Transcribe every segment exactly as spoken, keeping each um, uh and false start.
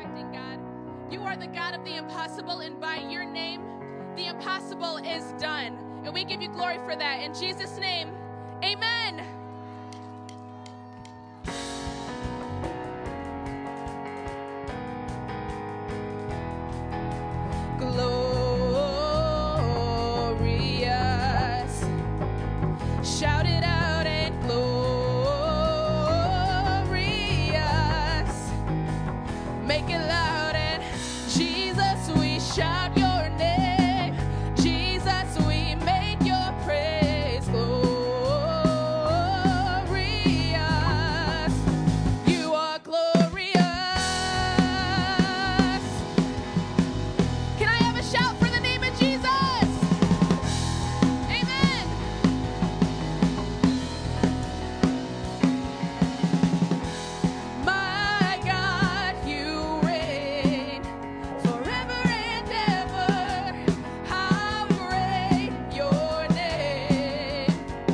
resurrecting God. You are the God of the impossible, and by your name, the impossible is done. And we give you glory for that. In Jesus' name, amen. Glorious. Shout it out and glorious. Make it loud and Jesus, we shout your name. Jesus, we make your praise glorious. You are glorious. Can I have a shout for the name of Jesus? Amen. My God, you reign forever and ever. How great your name.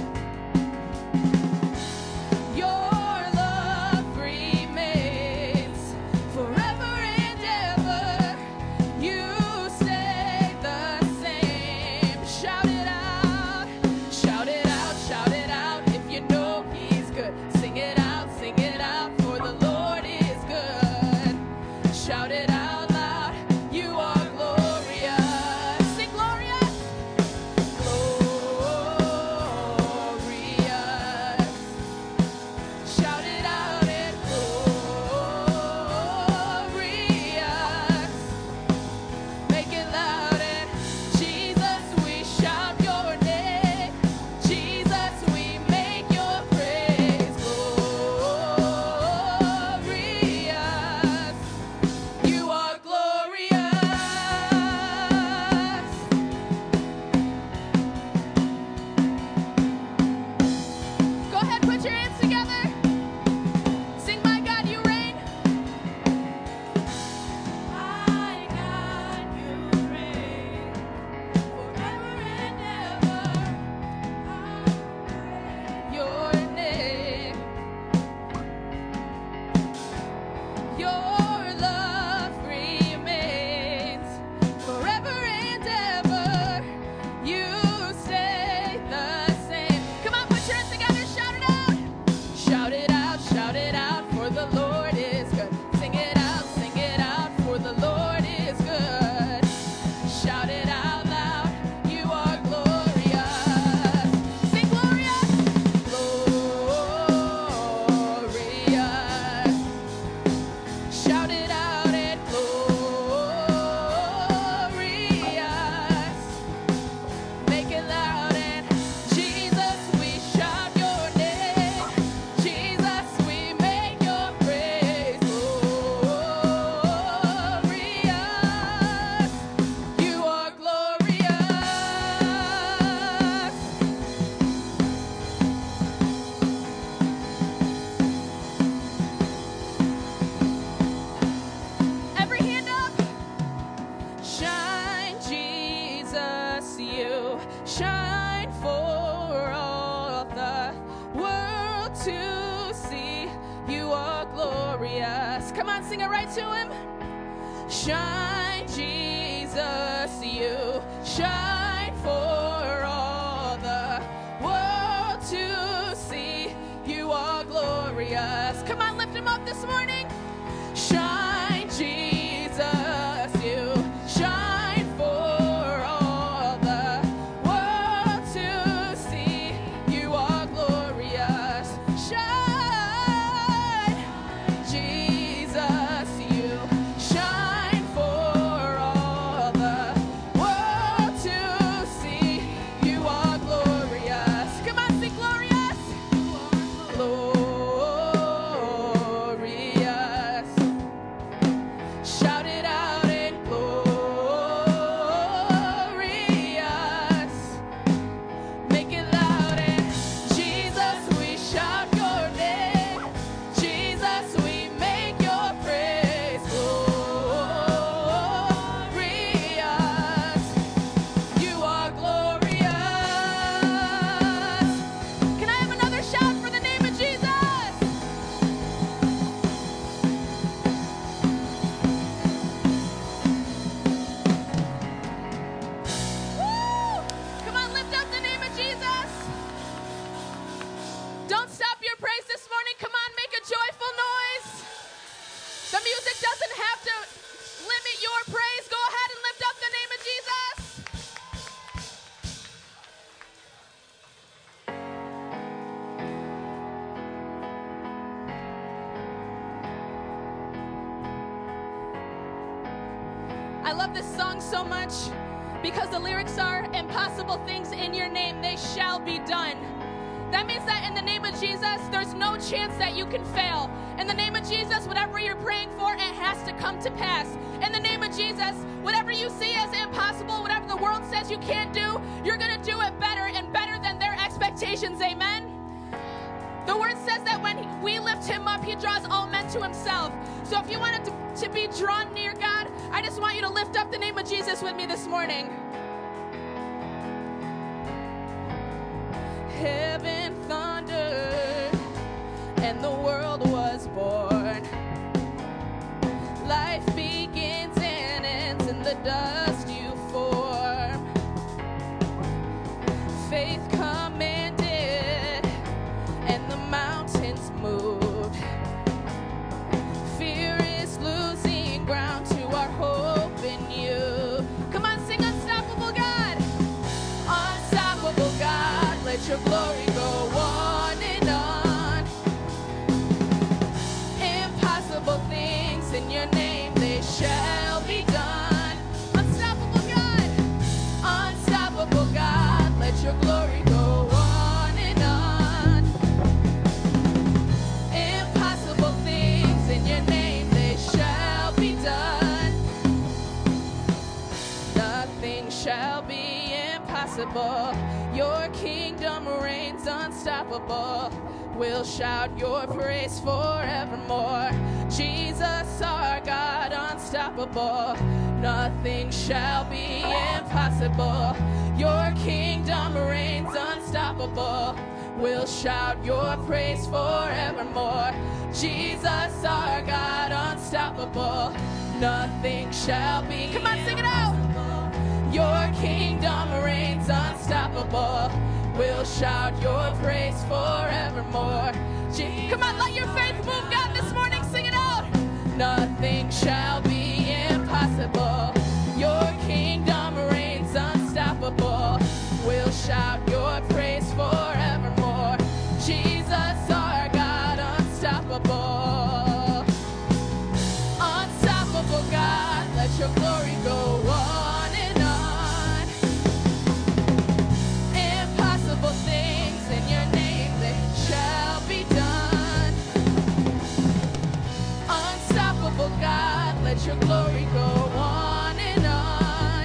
Your love remains forever and ever. You stay the same. Shout it out, shout it out, shout it out. If you know he's good, sing it out, sing it out. For the Lord is good. Shout it out loud. You are glorious. Sing glorious. Glorious. Shout it out and glorious. Make it loud and Jesus, we shout your name. Jesus, we make your praise glorious. You are glorious. Go ahead, put your hands together. Sing, my God, you reign. My God, you reign forever and ever. Your name, your love remains forever and ever. You stay the same. Come on, put your hands together, shout it out. Shout it out, shout it out, for the Lord is good. Sing it out, sing it out, for the Lord is good. Shout it out loud, you are glorious. Sing glorious. Glorious. Shout it out and glorious. Make it loud and Jesus, we shout your name. Jesus, we make your praise glorious. You are glorious. Every hand up. Shine, Jesus, you shine for all the world to see. You are glorious. Come on, sing it right to him. Shine, Jesus, you shine for all the world to see. You are glorious. Come on, lift him up this morning. Shine, Jesus, you shine for all the world to see. You are glorious. Shine, Jesus, you shine for all the world to see. The music doesn't have to limit your praise. Go ahead and lift up the name of Jesus. I love this song so much because the lyrics are, impossible things in your name, they shall be done. That means that in the name of Jesus, there's no chance that you can fail. In the name of Jesus, whatever you're praying for, it has to come to pass. In the name of Jesus, whatever you see as impossible, whatever the world says you can't do, you're going to do it better and better than their expectations. Amen? The word says that when we lift him up, he draws all men to himself. So if you wanted to, to be drawn near God, I just want you to lift up the name of Jesus with me this morning. Heaven thundered, and the world was born. Life begins and ends in the dust you form. Faith commanded, and the mountains moved. Fear is losing ground to our hope in you. Come on, sing Unstoppable God. Unstoppable God, let your glory go on and on. Impossible things in your name, they shall be done. Unstoppable God, unstoppable God, let your glory go on and on. Impossible things in your name, they shall be done. Nothing shall be impossible. Your kingdom reigns unstoppable. We'll shout your praise forevermore. Jesus, our God, unstoppable. Nothing shall be impossible. Your kingdom reigns unstoppable. We'll shout your praise forevermore. Jesus, our God, unstoppable. Nothing shall be. Come on, sing it out. Your kingdom reigns unstoppable. We'll shout your praise forevermore. Je- Come on, let your faith move, God, this morning. Sing it out. Nothing shall be impossible. Your kingdom reigns unstoppable. We'll shout your praise forevermore. Jesus, our God, unstoppable. Unstoppable God, let your glory go on and on. Impossible things in your name, they shall be done. Unstoppable God, let your glory go on and on.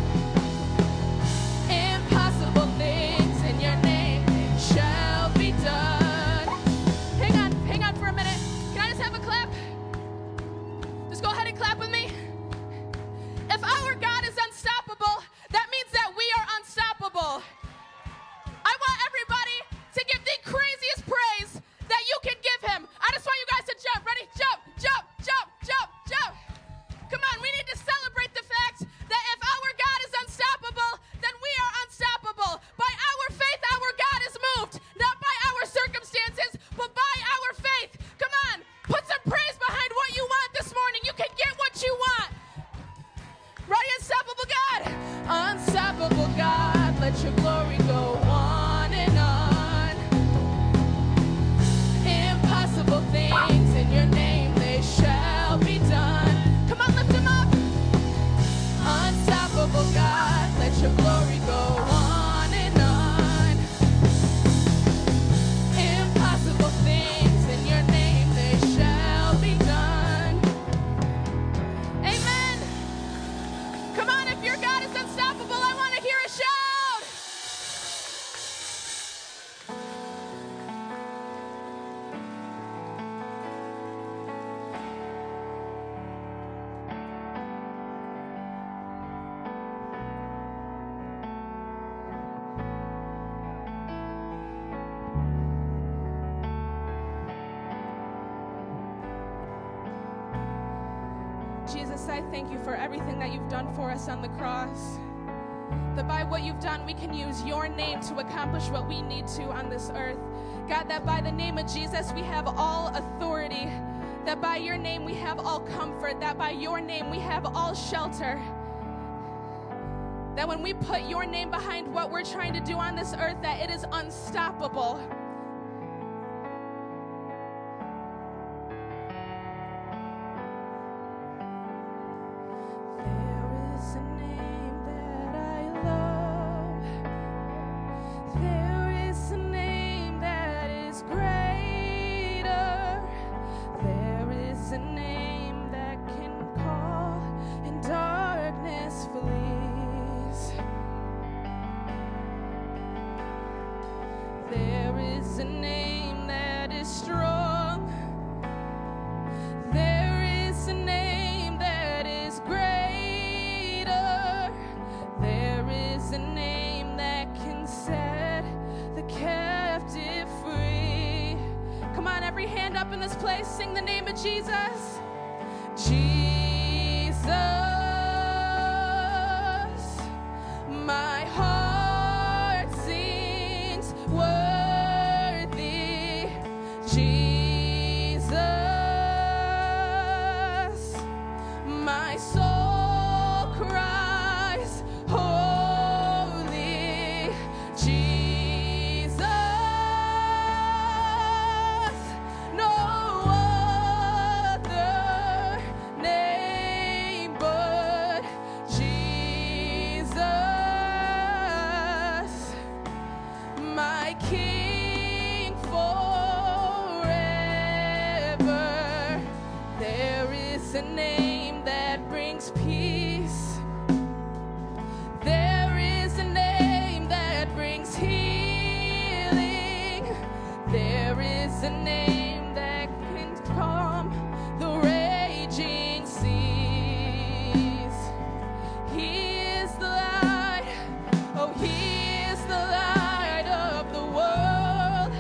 Impossible things in your name, they shall be done. Hang on, hang on for a minute. Can I just have a clap? Just go ahead and clap with me. If our God is unstoppable, that means that we are unstoppable. I want everybody to give the craziest praise that you can give him. I just want you guys to jump. Ready? Jump, jump, jump, jump, jump. Come on, we need to celebrate the fact that if our God is unstoppable, then we are unstoppable. By our faith, our God is moved. Not by our circumstances, but by our faith. Come on, put some praise behind what you want this morning. You can get what you want. Ready, unstoppable God? Unstoppable God, let your glory go on and on. Impossible things in your name, they shall be done. Come on, lift him up. Unstoppable God, let your glory go on and on. Impossible things in your name, they shall be done. Amen. Come on, if your God is unstoppable, I want to hear a shout. Jesus, I thank you for everything that you've done for us on the cross. That by what you've done, we can use your name to accomplish what we need to on this earth. God, that by the name of Jesus, we have all authority. that by your name we have all comfort, that by your name we have all shelter. That when we put your name behind what we're trying to do on this earth, that it is unstoppable. There is a name that I love. There is a name that is greater. There is a name that can call and darkness flees. There is a name that is strong. There is a name that is greater. There is a name that can set the captive free. Come on, every hand up in this place, sing the name of Jesus. Jesus, my heart sings worthy. Jesus, my soul cries holy. Jesus, no other name but Jesus, my King forever. There is a name that brings peace. There is a name that brings healing. There is a name that can calm the raging seas. He is the light, oh, he is the light of the world.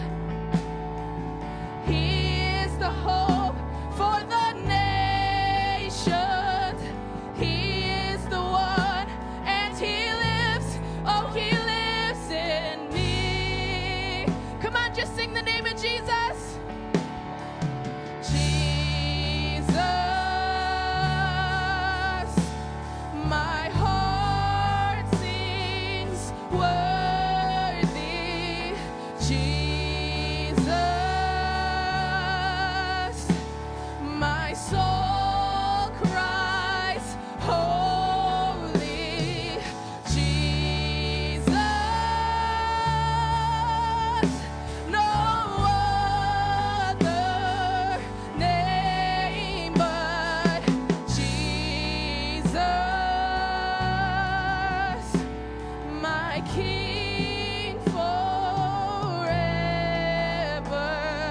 He is the hope for the nations. He is the one, and he lives, oh, he lives in me. Come on, just sing the name of Jesus. Jesus, my heart sings worthy. Jesus, my soul cries holy. Jesus, no other name but Jesus, my King forever.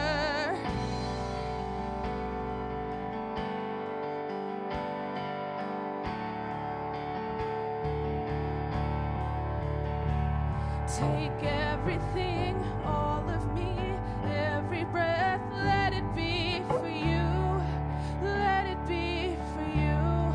Take everything, all of me, every breath, let it be for you. Let it be for you.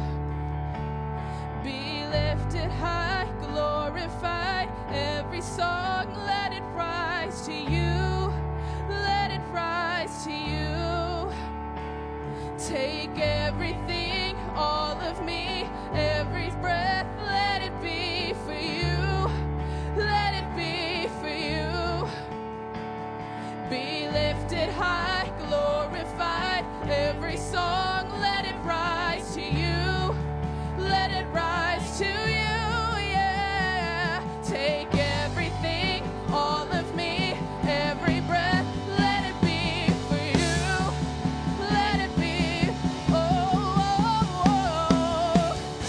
Be lifted high, glorified. Every song, let it rise to you. Let it rise to you. Take everything, all of me, every breath, let it be for you. Let it be for you. Be lifted high, glorified. Every song, let it rise to you. Let it rise to you, yeah. Take everything, all of me, every breath, let it be for you. Let it be, oh, oh, oh.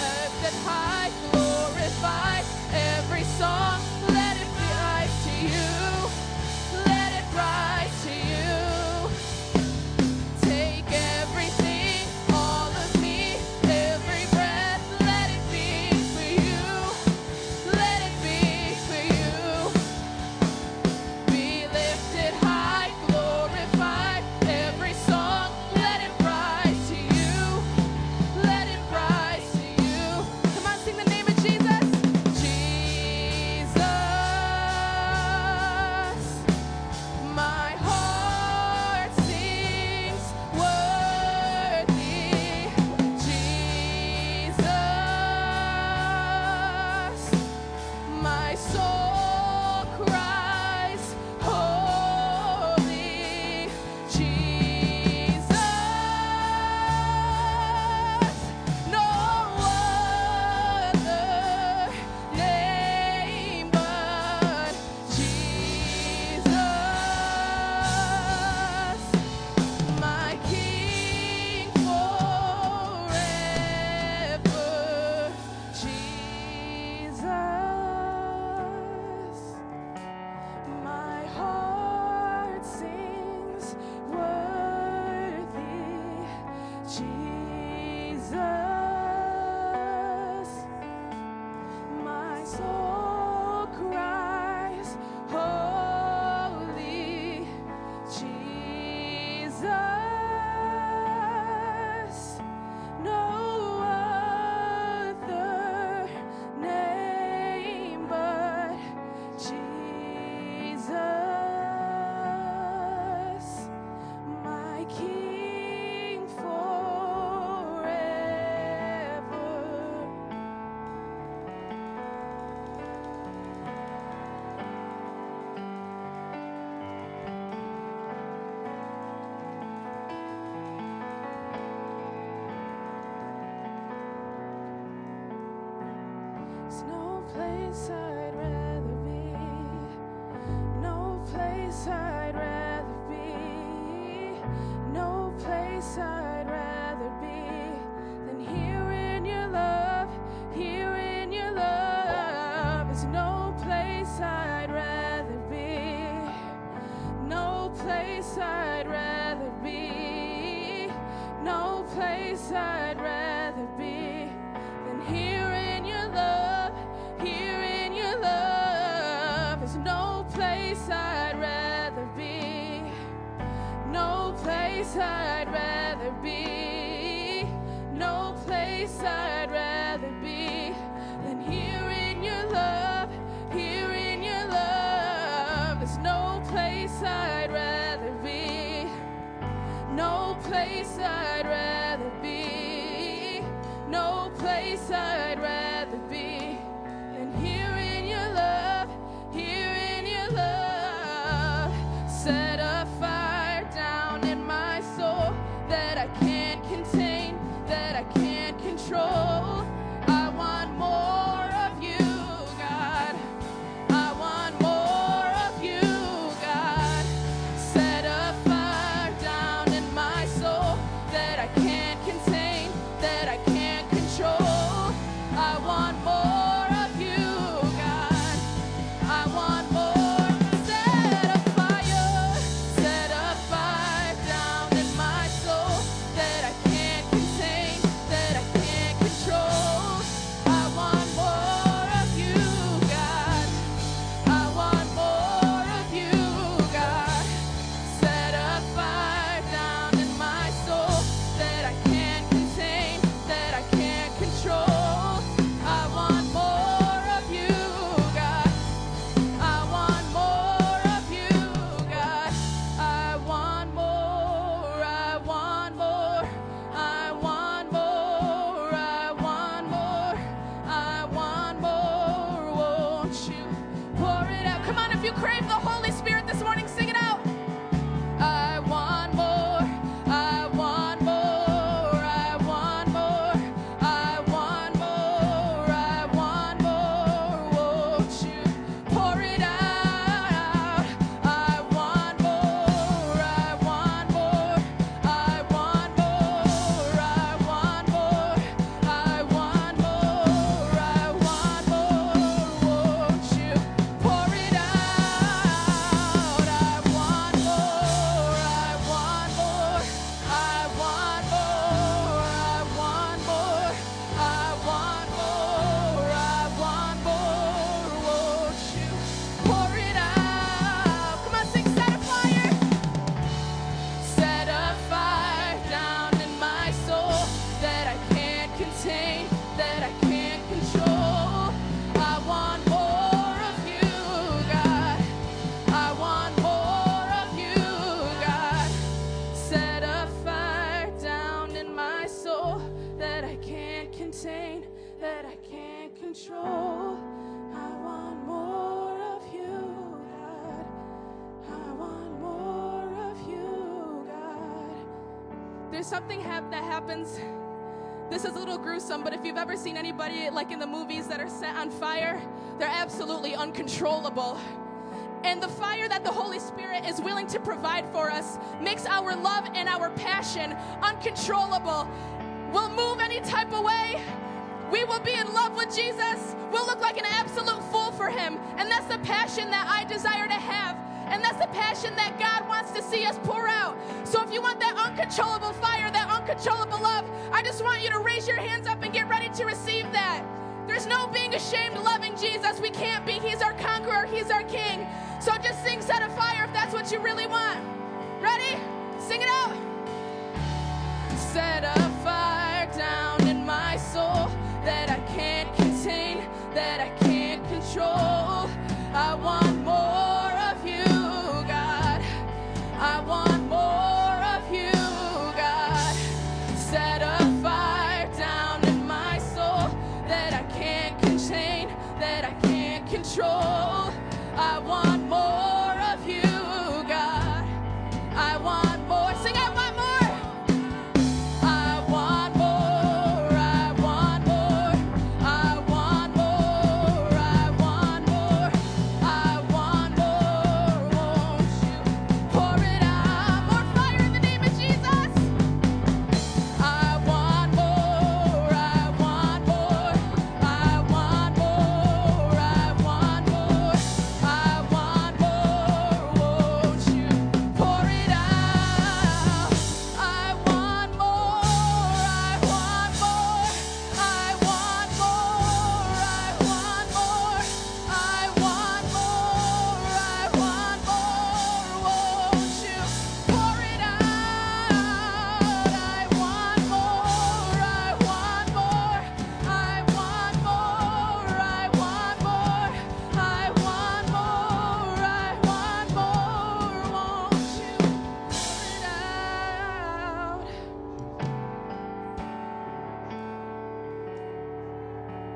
There's no place I'd rather be. No place I'd rather be. No place I'd rather be than here in your love. Here in your love. There's no place I'd rather be. No place I'd rather be. No place I'd rather be than here in your love. Here in your love. There's no place I'd rather be. No place I'd rather be. No place I'd rather be than here in your love. Here in your love. There's no place I'd rather be. No place I'd rather be. No place I'd rather be than here in your love. Here in your love. Set a fire down in my soul that I can't contain, that I can't control. I want more of you, God. I want more of you, God. Set a fire down in my soul that I can't contain, that I can't control. I want more of you, God. I want more. Set a fire, set a fire down in my soul that I can't contain, that I can't control. I want more of you, God. I want more of you, God. Set a fire down in my soul that I can't contain, that I can't control. I want more of you, God. I want more of you, God. I want more, I want more, I want more, I want more, I want more. Won't you pour it out? Come on, if you crave the Holy Spirit this morning, sing it out. I want more, I want more, I want more, I want more, I want more. Won't you pour it out? I want more, I want more, I want more, I want more, I want more, I want more. Won't you pour it out? I want more, I want more, I want more, I want more, I want more, I want more. Won't you pour it out? Come on, sing, set a fire. Set a fire down in my soul that I can't contain, that I can't control. I want more of you, God. I want more of you, God. Set a fire down in my soul that I can't contain, that I can't control. I want more of you, God. I want more of you, God. There's something hap- that happens. This is a little gruesome, but if you've ever seen anybody like in the movies that are set on fire, they're absolutely uncontrollable. And the fire that the Holy Spirit is willing to provide for us makes our love and our passion uncontrollable. We'll move any type of way. We will be in love with Jesus. We'll look like an absolute fool for him. And that's the passion that I desire to have. And that's the passion that God wants to see us pour out. So if you want that uncontrollable fire, that uncontrollable love, I just want you to raise your hands up and get ready to receive that. There's no being ashamed loving Jesus. We can't be. He's our conqueror. He's our king. So just sing Set a Fire if that's what you really want. Ready? Sing it out. Set a fire down in my soul that I can't contain, that I can't control. I want more of you, God. I want more of you, God. Set a fire down in my soul that I can't contain, that I can't control. I want more of you, God. I want more. Sing, I want more. I want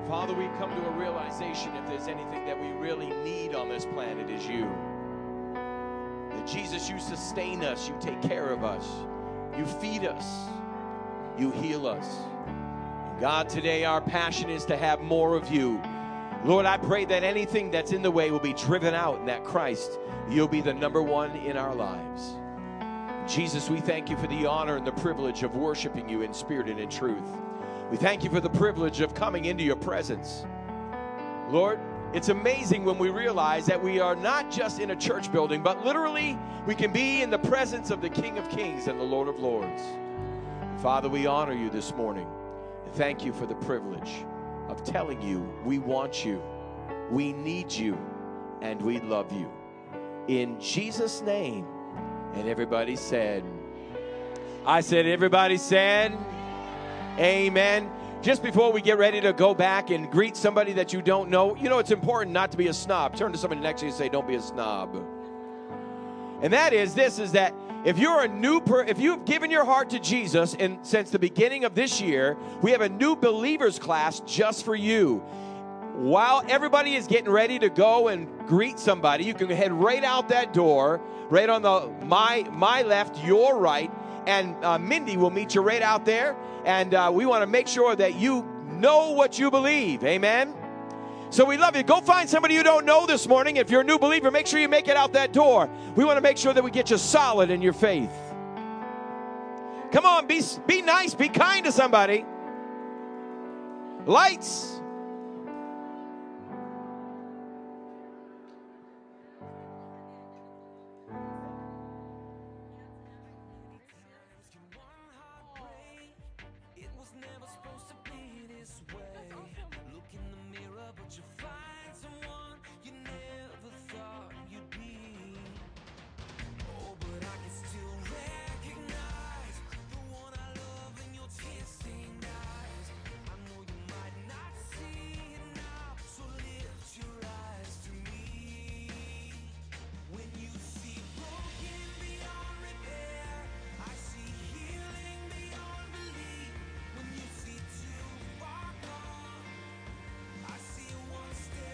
Father, we come to a realization if there's anything that we really need on this planet is you. That Jesus, you sustain us, you take care of us, you feed us, you heal us. And God, today our passion is to have more of you. Lord, I pray that anything that's in the way will be driven out and that Christ, you'll be the number one in our lives. Jesus, we thank you for the honor and the privilege of worshiping you in spirit and in truth. We thank you for the privilege of coming into your presence. Lord, it's amazing when we realize that we are not just in a church building, but literally we can be in the presence of the King of Kings and the Lord of Lords. Father, we honor you this morning. And thank you for the privilege of telling you we want you, we need you, and we love you. In Jesus' name. And everybody said, I said, everybody said, amen. Just before we get ready to go back and greet somebody that you don't know, you know, it's important not to be a snob. Turn to somebody next to you and say, don't be a snob. And that is, this is that if you're a new, per, if you've given your heart to Jesus, and since the beginning of this year, we have a new believers class just for you. While everybody is getting ready to go and greet somebody, you can head right out that door, right on the my my left, your right, and uh, Mindy will meet you right out there. And uh, we want to make sure that you know what you believe. Amen. So we love you. Go find somebody you don't know this morning. If you're a new believer, make sure you make it out that door. We want to make sure that we get you solid in your faith. Come on, be be nice, be kind to somebody. Lights. One step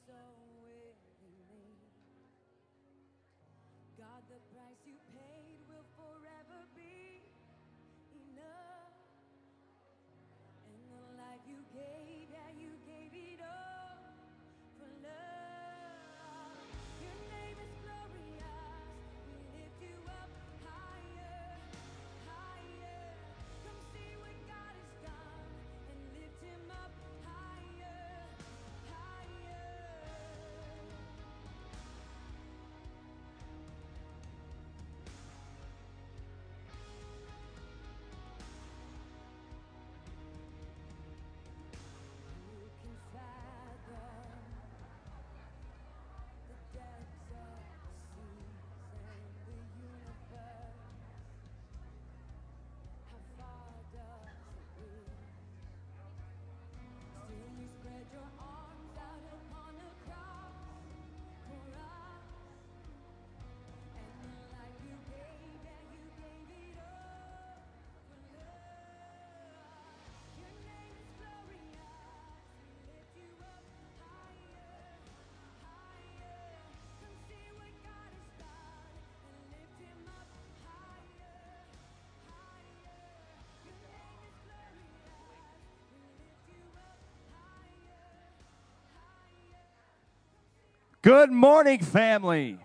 so willingly. God, the price you paid will forever be enough. And the life you gave, yeah, you gave it all for love. Your name is glorious. We lift you up higher, higher. Come see what God has done and lift him up higher, higher. You can fathom the depths of the seas and the universe. How far does it reach? Still you spread your arms out upon the cross for us. And the life you gave, yeah, you gave it all for love. Your name is glorious. We lift you up higher, higher. Come see what God has done and lift him up higher, higher. Your name is glorious. We lift you up higher, higher. Good morning, family.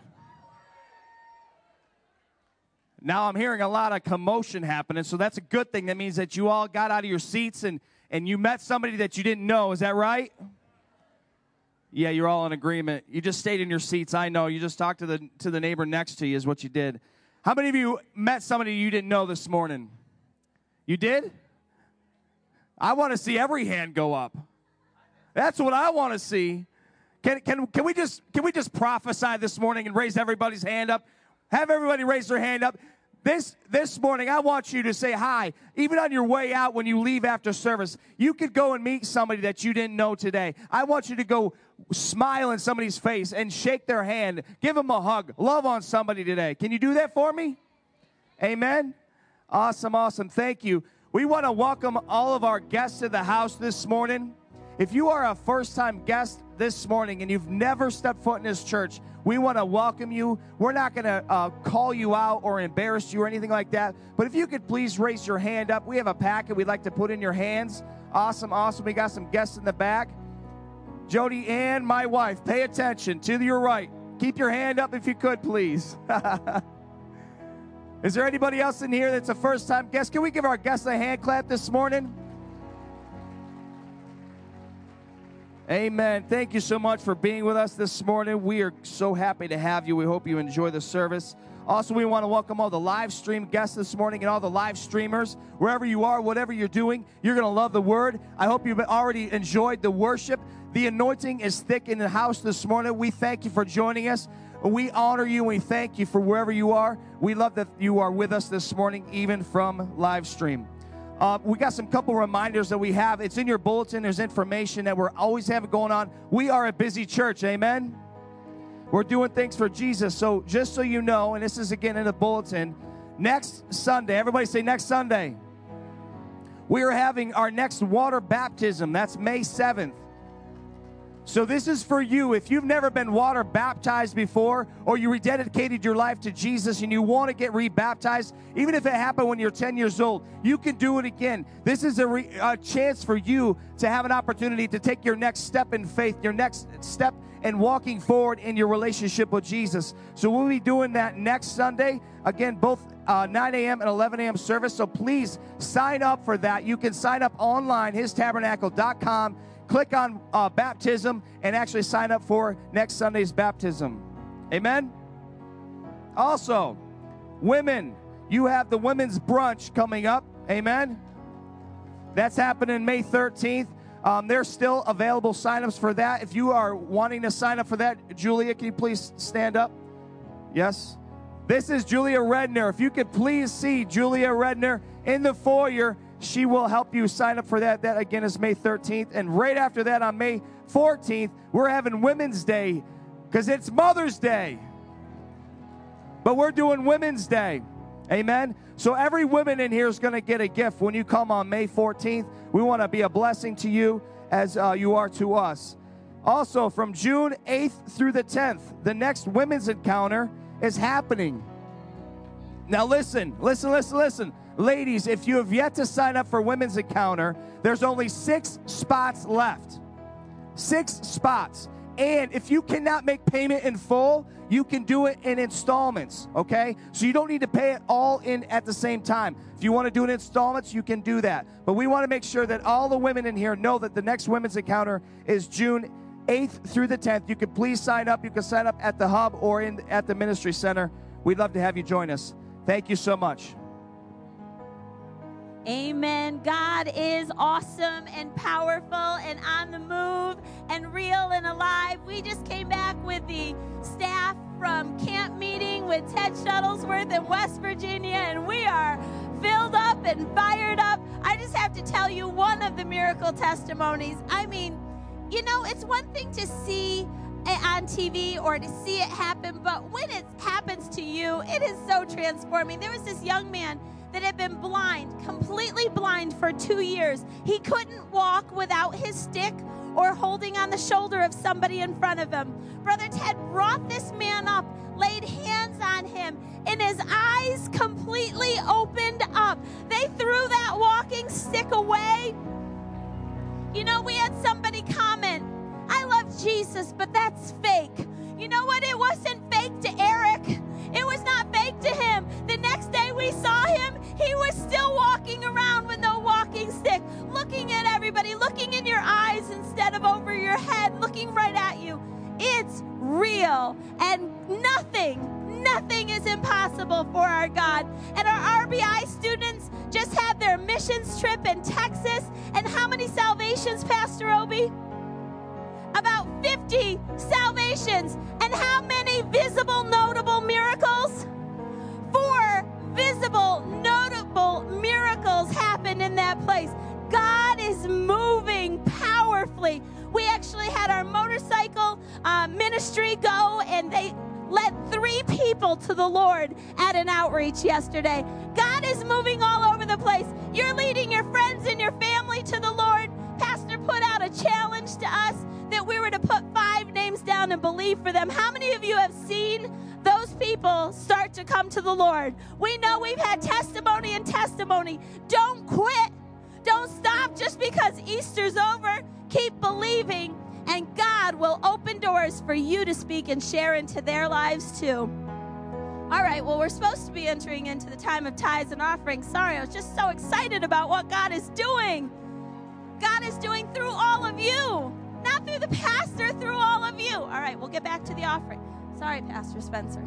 Now I'm hearing a lot of commotion happening, so that's a good thing. That means that you all got out of your seats and, and you met somebody that you didn't know. Is that right? Yeah, you're all in agreement. You just stayed in your seats. I know. You just talked to the to the neighbor next to you is what you did. How many of you met somebody you didn't know this morning? You did? I want to see every hand go up. That's what I want to see. Can, can, can we just can we just prophesy this morning and raise everybody's hand up? Have everybody raise their hand up. This this morning, I want you to say hi. Even on your way out when you leave after service, you could go and meet somebody that you didn't know today. I want you to go smile in somebody's face and shake their hand. Give them a hug. Love on somebody today. Can you do that for me? Amen. Awesome, awesome. Thank you. We want to welcome all of our guests to the house this morning. If you are a first-time guest this morning and you've never stepped foot in this church, we want to welcome you. We're not going to uh, call you out or embarrass you or anything like that. But if you could please raise your hand up. We have a packet we'd like to put in your hands. Awesome, awesome. We got some guests in the back. Jody Ann, my wife, pay attention to your right. Keep your hand up if you could, please. Is there anybody else in here that's a first-time guest? Can we give our guests a hand clap this morning? Amen. Thank you so much for being with us this morning. We are so happy to have you. We hope you enjoy the service. Also, we want to welcome all the live stream guests this morning and all the live streamers. Wherever you are, whatever you're doing, you're going to love the Word. I hope you've already enjoyed the worship. The anointing is thick in the house this morning. We thank you for joining us. We honor you and we thank you for wherever you are. We love that you are with us this morning, even from live stream. Uh, we got some couple reminders that we have. It's in your bulletin. There's information that we're always having going on. We are a busy church. Amen. We're doing things for Jesus. So just so you know, and this is again in the bulletin, next Sunday, everybody say next Sunday, we are having our next water baptism. That's May seventh. So this is for you. If you've never been water baptized before, or you rededicated your life to Jesus and you want to get rebaptized, even if it happened when you're ten years old, you can do it again. This is a, re, a chance for you to have an opportunity to take your next step in faith, your next step in walking forward in your relationship with Jesus. So we'll be doing that next Sunday. Again, both uh, nine a.m. and eleven a.m. service. So please sign up for that. You can sign up online, his tabernacle dot com. Click on uh, baptism and actually sign up for next Sunday's baptism. Amen? Also, women, you have the women's brunch coming up. Amen? That's happening May thirteenth. Um, there's still available signups for that. If you are wanting to sign up for that, Julia, can you please stand up? Yes? This is Julia Redner. If you could please see Julia Redner in the foyer, she will help you sign up for that. That, again, is May thirteenth. And right after that, on May fourteenth, we're having Women's Day because it's Mother's Day. But we're doing Women's Day. Amen? So every woman in here is going to get a gift when you come on May fourteenth. We want to be a blessing to you as uh, you are to us. Also, from June eighth through the tenth, the next women's encounter is happening. Now listen, listen, listen, listen. Ladies, if you have yet to sign up for women's encounter, there's only six spots left. Six spots. And if you cannot make payment in full, you can do it in installments, okay? So you don't need to pay it all in at the same time. If you want to do it in installments, you can do that. But we want to make sure that all the women in here know that the next women's encounter is June eighth through the tenth. You can please sign up. You can sign up at the hub or in at the ministry center. We'd love to have you join us. Thank you so much. Amen. God is awesome and powerful and on the move and real and alive. We just came back with the staff from camp meeting with Ted Shuttlesworth in West Virginia, and we are filled up and fired up. I just have to tell you one of the miracle testimonies. I mean, you know, it's one thing to see it on T V or to see it happen, but when it happens to you, it is so transforming. There was this young man that had been blind, completely blind for two years. He couldn't walk without his stick or holding on the shoulder of somebody in front of him. Brother Ted brought this man up, laid hands on him, and his eyes completely opened up. They threw that walking stick away. You know, we had somebody comment, I love Jesus, but that's fake. You know what? It wasn't fake to Eric. It was not fake to him. The next day we saw him, he was still walking around with no walking stick, looking at everybody, looking in your eyes instead of over your head, looking right at you. It's real, and nothing, nothing is impossible for our God. And our R B I students just had their missions trip in Texas. And how many salvations, Pastor Obi? About fifty salvations. And how many visible, notable miracles? Four visible, notable miracles happened in that place. God is moving powerfully. We actually had our motorcycle uh, ministry go, and they led three people to the Lord at an outreach yesterday. God is moving all over the place. You're leading your friends and your family to the Lord. Pastor put out a challenge to us that we were to put five names down and believe for them. How many of you have seen those people start to come to the Lord? We know we've had testimony and testimony. Don't quit. Don't stop just because Easter's over. Keep believing, and God will open doors for you to speak and share into their lives too. All right, well, we're supposed to be entering into the time of tithes and offerings. Sorry, I was just so excited about what God is doing. God is doing through all of you. Not through the pastor, through all of you. All right, we'll get back to the offering. Sorry, Pastor Spencer.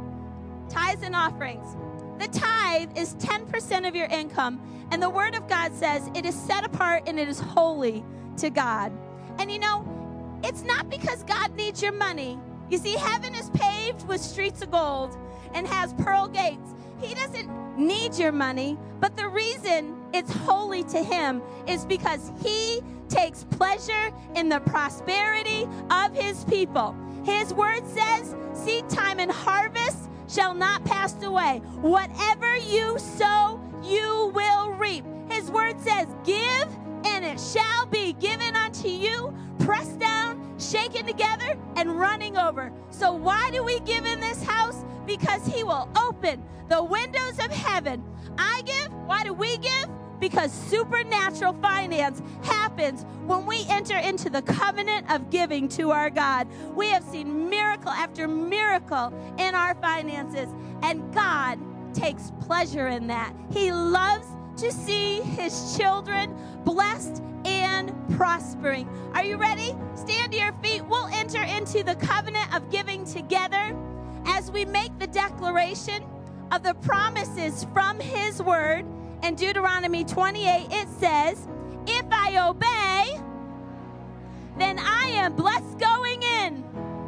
Tithes and offerings. The tithe is ten percent of your income, and the Word of God says it is set apart and it is holy to God. And you know, it's not because God needs your money. You see, heaven is paved with streets of gold and has pearl gates. He doesn't need your money, but the reason it's holy to Him is because He takes pleasure in the prosperity of His people. His Word says, seed time and harvest shall not pass away. Whatever you sow, you will reap. His Word says, give, and it shall be given unto you, pressed down, shaken together, and running over. So why do we give in this house? Because He will open the windows of heaven. I give. Why do we give? Because supernatural finance happens when we enter into the covenant of giving to our God. We have seen miracle after miracle in our finances, and God takes pleasure in that. He loves to see His children blessed and prospering. Are you ready? Stand to your feet. We'll enter into the covenant of giving together as we make the declaration of the promises from His Word. In Deuteronomy twenty-eight, it says, if I obey, then I am blessed going in,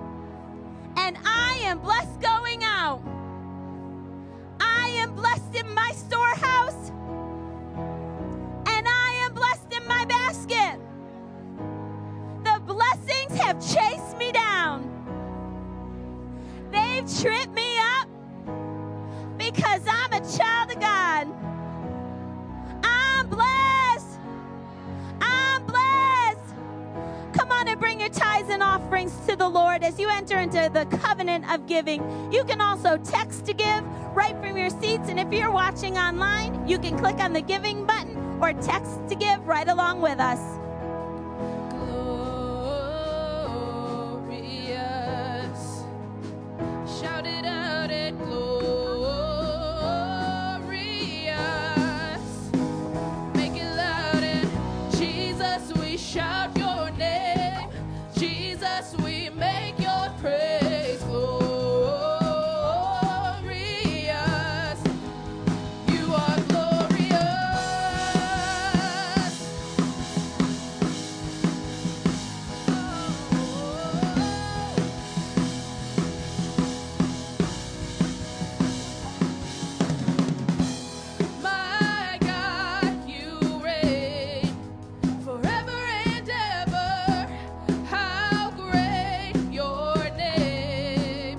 and I am blessed going out. I am blessed in my storehouse, and I am blessed in my basket. The blessings have chased me down. They've tripped me up because I'm a child of God. I'm blessed. I'm blessed. Come on and to bring your tithes and offerings to the Lord as you enter into the covenant of giving. You can also text to give right from your seats. And if you're watching online, you can click on the giving button or text to give right along with us. Glorious. Shout it out and glorious. Make it loud and Jesus, we shout your name. Jesus, we make your praise glorious. You are glorious. My God, you reign forever and ever. How great your name.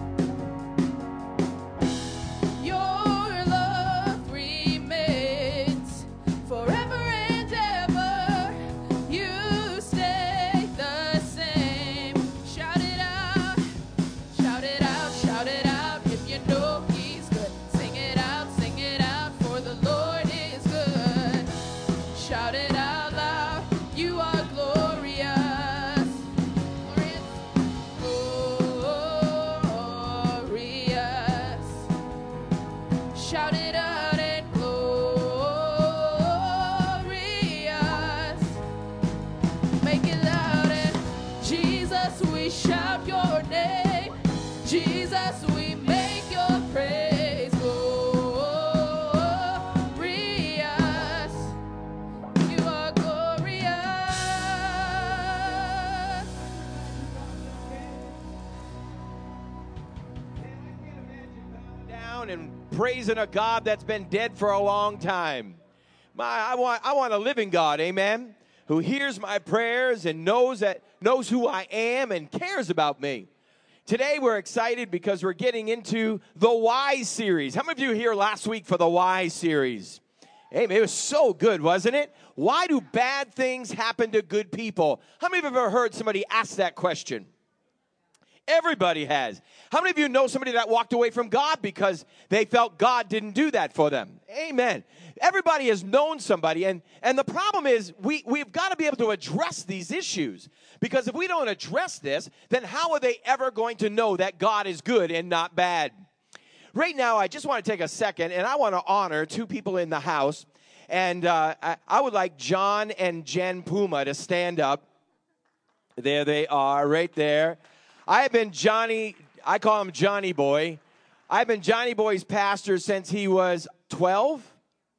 Your love remains forever and ever. You stay the same. Shout it out, shout it out, shout it out. If you know he's good, sing it out, sing it out. For the Lord is good. Shout it out loud. You are glorious. Glorious. Shout it out and glorious. Make it loud and Jesus, we shout your name. Jesus, we make your praise glorious. You are glorious. Down and praising a God that's been dead for a long time. My, I want, I want a living God, amen, who hears my prayers and knows that knows who I am and cares about me. Today we're excited because we're getting into the Why series. How many of you were here last week for the Why series? Amen. It was so good, wasn't it? Why do bad things happen to good people? How many of you have ever heard somebody ask that question? Everybody has. How many of you know somebody that walked away from God because they felt God didn't do that for them? Amen. Everybody has known somebody, and, and the problem is we, we've got to be able to address these issues, because if we don't address this, then how are they ever going to know that God is good and not bad? Right now, I just want to take a second, and I want to honor two people in the house, and uh, I, I would like John and Jen Puma to stand up. There they are, right there. I've been Johnny, I call him Johnny Boy. I've been Johnny Boy's pastor since he was twelve?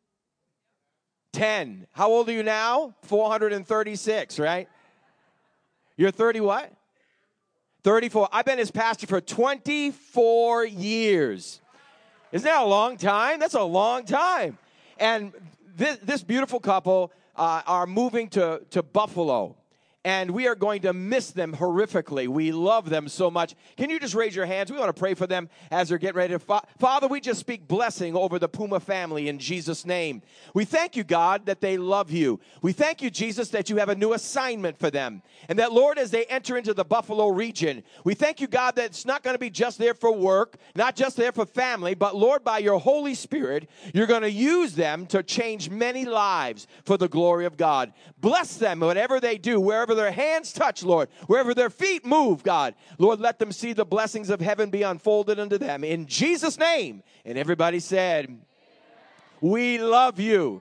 ten. How old are you now? four hundred thirty-six, right? You're thirty what? thirty-four. I've been his pastor for twenty-four years. Isn't that a long time? That's a long time. And this, this beautiful couple uh, are moving to, to Buffalo. And we are going to miss them horrifically. We love them so much. Can you just raise your hands? We want to pray for them as they're getting ready to... Fa- Father, we just speak blessing over the Puma family in Jesus' name. We thank you, God, that they love you. We thank you, Jesus, that you have a new assignment for them. And that, Lord, as they enter into the Buffalo region, we thank you, God, that it's not going to be just there for work, not just there for family, but, Lord, by your Holy Spirit, you're going to use them to change many lives for the glory of God. Bless them, whatever they do, wherever their hands touch, Lord, wherever their feet move, God, Lord, let them see the blessings of heaven be unfolded unto them. In Jesus' name. And everybody said, amen. We love you.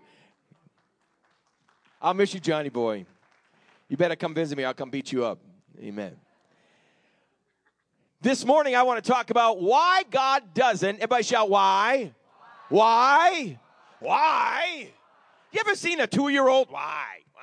I'll miss you, Johnny Boy. You better come visit me. I'll come beat you up. Amen. This morning, I want to talk about why God doesn't. Everybody shout, why? Why? Why? Why? You ever seen a two-year-old? Why? Why?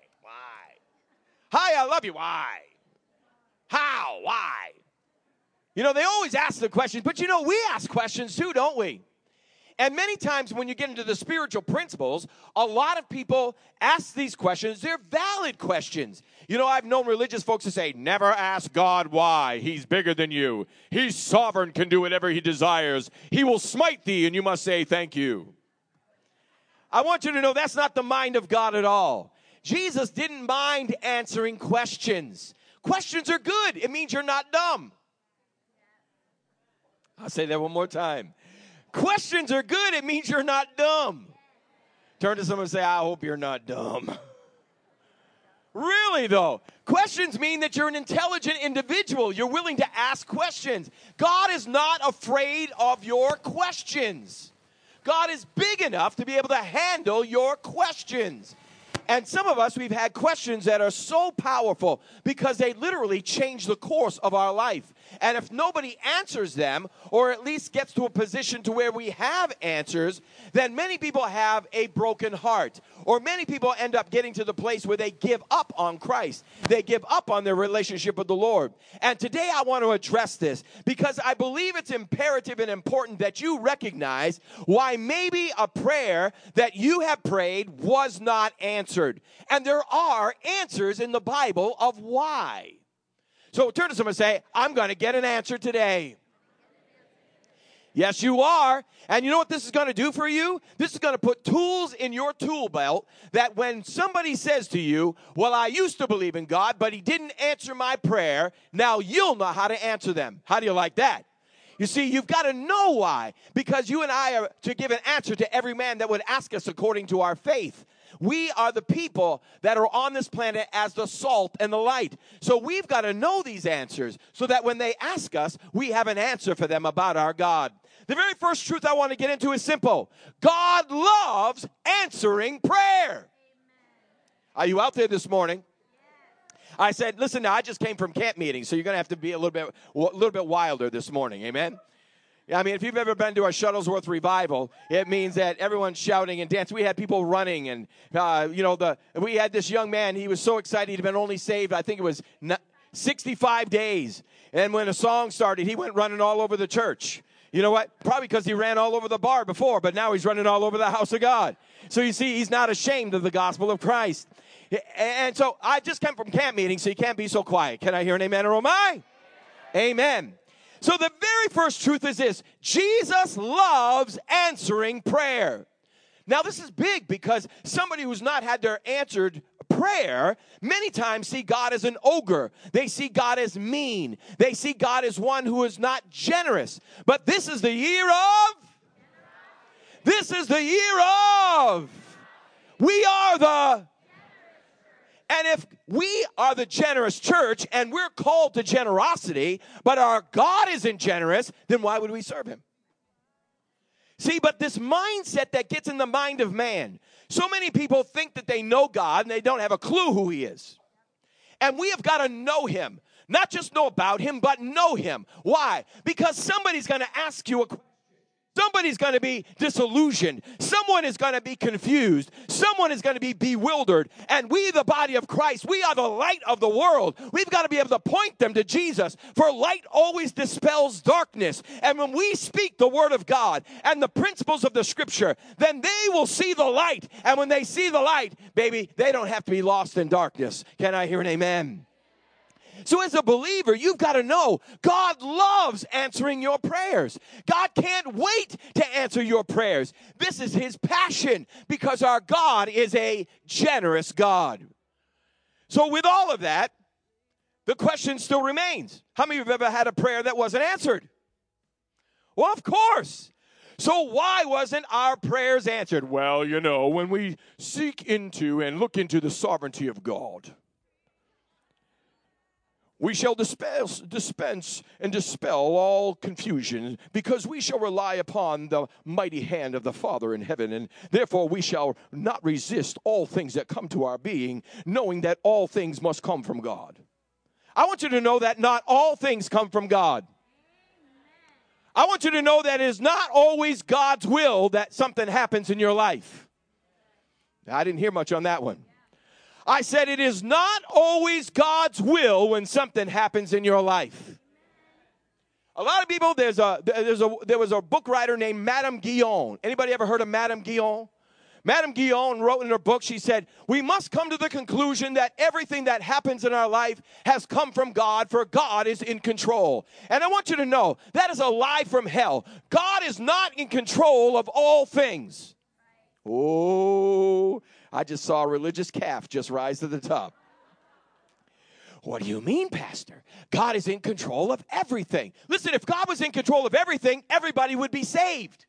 Hi, I love you. Why? How? Why? You know, they always ask the questions, but you know, we ask questions too, don't we? And many times when you get into the spiritual principles, a lot of people ask these questions. They're valid questions. You know, I've known religious folks to say, never ask God why. He's bigger than you. He's sovereign, can do whatever he desires. He will smite thee, and you must say thank you. I want you to know that's not the mind of God at all. Jesus didn't mind answering questions. Questions are good. It means you're not dumb. I'll say that one more time. Questions are good. It means you're not dumb. Turn to someone and say, I hope you're not dumb. Really, though. Questions mean that you're an intelligent individual. You're willing to ask questions. God is not afraid of your questions. God is big enough to be able to handle your questions. And some of us, we've had questions that are so powerful because they literally change the course of our life. And if nobody answers them, or at least gets to a position to where we have answers, then many people have a broken heart. Or many people end up getting to the place where they give up on Christ. They give up on their relationship with the Lord. And today I want to address this because I believe it's imperative and important that you recognize why maybe a prayer that you have prayed was not answered. And there are answers in the Bible of why. So turn to someone and say, I'm going to get an answer today. Yes, you are. And you know what this is going to do for you? This is going to put tools in your tool belt that when somebody says to you, well, I used to believe in God, but he didn't answer my prayer, now you'll know how to answer them. How do you like that? You see, you've got to know why. Because you and I are to give an answer to every man that would ask us according to our faith. We are the people that are on this planet as the salt and the light. So we've got to know these answers so that when they ask us, we have an answer for them about our God. The very first truth I want to get into is simple. God loves answering prayer. Are you out there this morning? I said, listen, now I just came from camp meeting, so you're going to have to be a little bit, a little bit wilder this morning. Amen? I mean, if you've ever been to a Shuttlesworth revival, it means that everyone's shouting and dancing. We had people running, and, uh, you know, the we had this young man. He was so excited. He'd been only saved, I think it was sixty-five days. And when a song started, he went running all over the church. You know what? Probably because he ran all over the bar before, but now he's running all over the house of God. So you see, he's not ashamed of the gospel of Christ. And so I just came from camp meeting, so you can't be so quiet. Can I hear an amen or oh my? Amen. So the very first truth is this. Jesus loves answering prayer. Now, this is big because somebody who's not had their answered prayer many times see God as an ogre. They see God as mean. They see God as one who is not generous. But this is the year of. This is the year of. We are the. And if we are the generous church and we're called to generosity, but our God isn't generous, then why would we serve him? See, but this mindset that gets in the mind of man, so many people think that they know God and they don't have a clue who he is. And we have got to know him. Not just know about him, but know him. Why? Because somebody's going to ask you a question. Somebody's going to be disillusioned. Someone is going to be confused. Someone is going to be bewildered. And we, the body of Christ, we are the light of the world. We've got to be able to point them to Jesus. For light always dispels darkness. And when we speak the word of God and the principles of the scripture, then they will see the light. And when they see the light, baby, they don't have to be lost in darkness. Can I hear an amen? So as a believer, you've got to know God loves answering your prayers. God can't wait to answer your prayers. This is his passion because our God is a generous God. So with all of that, the question still remains. How many of you have ever had a prayer that wasn't answered? Well, of course. So why wasn't our prayers answered? Well, you know, when we seek into and look into the sovereignty of God, we shall dispense, dispense and dispel all confusion because we shall rely upon the mighty hand of the Father in heaven. And therefore we shall not resist all things that come to our being, knowing that all things must come from God. I want you to know that not all things come from God. I want you to know that it is not always God's will that something happens in your life. I didn't hear much on that one. I said it is not always God's will when something happens in your life. A lot of people, there's a, there's a, there was a book writer named Madame Guyon. Anybody ever heard of Madame Guyon? Madame Guyon wrote in her book, she said, we must come to the conclusion that everything that happens in our life has come from God, for God is in control. And I want you to know, that is a lie from hell. God is not in control of all things. Oh, I just saw a religious calf just rise to the top. What do you mean, Pastor? God is in control of everything. Listen, if God was in control of everything, everybody would be saved.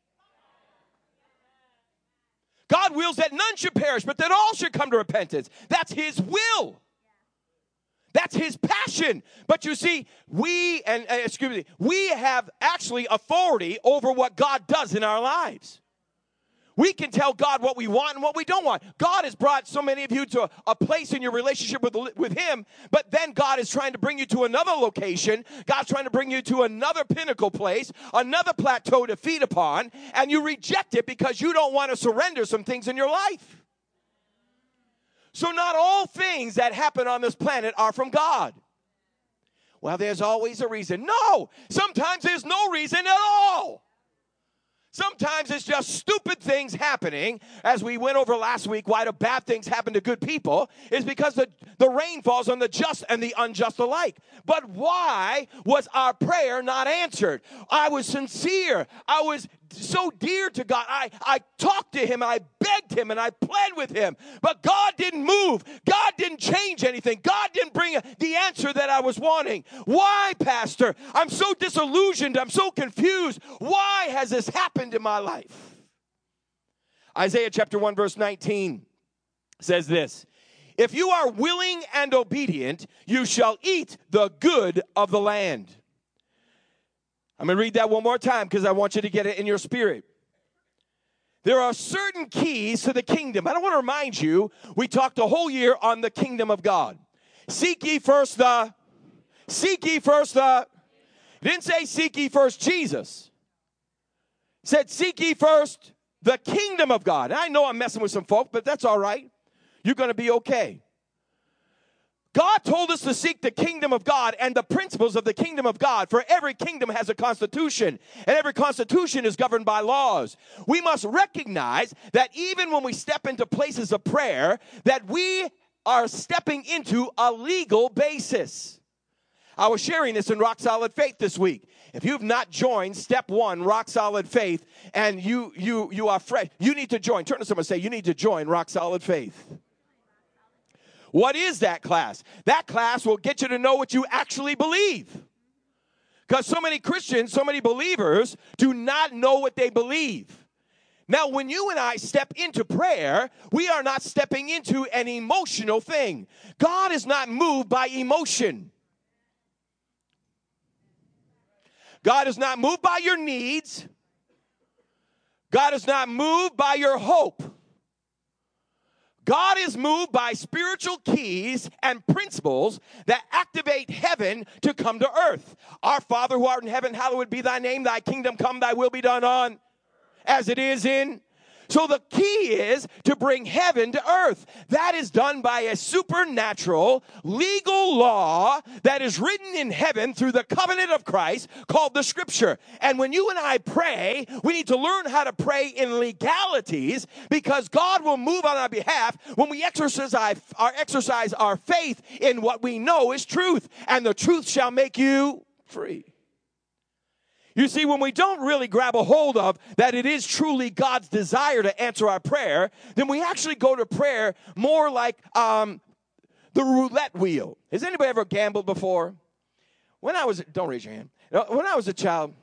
God wills that none should perish, but that all should come to repentance. That's his will. That's his passion. But you see, we, and uh, excuse me, we have actually authority over what God does in our lives. We can tell God what we want and what we don't want. God has brought so many of you to a, a place in your relationship with, with him, but then God is trying to bring you to another location. God's trying to bring you to another pinnacle place, another plateau to feed upon, and you reject it because you don't want to surrender some things in your life. So not all things that happen on this planet are from God. Well, there's always a reason. No, sometimes there's no reason at all. Sometimes it's just stupid things happening. As we went over last week, why do bad things happen to good people? Is because the, the rain falls on the just and the unjust alike. But why was our prayer not answered? I was sincere. I was so dear to God. I, I talked to him, and I begged him, and I pled with him. But God didn't move. God didn't change anything. God didn't bring the answer that I was wanting. Why, Pastor? I'm so disillusioned. I'm so confused. Why has this happened in my life? Isaiah chapter one, verse nineteen says this: if you are willing and obedient, you shall eat the good of the land. I'm going to read that one more time because I want you to get it in your spirit. There are certain keys to the kingdom. I don't want to remind you, we talked a whole year on the kingdom of God. Seek ye first the, seek ye first the, it didn't say seek ye first Jesus. It said seek ye first the kingdom of God. And I know I'm messing with some folk, but that's all right. You're going to be okay. God told us to seek the kingdom of God and the principles of the kingdom of God, for every kingdom has a constitution, and every constitution is governed by laws. We must recognize that even when we step into places of prayer, that we are stepping into a legal basis. I was sharing this in Rock Solid Faith this week. If you've not joined Step One, Rock Solid Faith, and you you you are fresh, you need to join. Turn to someone and say, you need to join Rock Solid Faith. What is that class? That class will get you to know what you actually believe. Because so many Christians, so many believers do not know what they believe. Now, when you and I step into prayer, we are not stepping into an emotional thing. God is not moved by emotion. God is not moved by your needs. God is not moved by your hope. God is moved by spiritual keys and principles that activate heaven to come to earth. Our Father who art in heaven, hallowed be thy name. Thy kingdom come, thy will be done on as it is in. So the key is to bring heaven to earth. That is done by a supernatural legal law that is written in heaven through the covenant of Christ called the Scripture. And when you and I pray, we need to learn how to pray in legalities, because God will move on our behalf when we exercise our, exercise our faith in what we know is truth. And the truth shall make you free. You see, when we don't really grab a hold of that it is truly God's desire to answer our prayer, then we actually go to prayer more like um, the roulette wheel. Has anybody ever gambled before? When I was, don't raise your hand. When I was a child,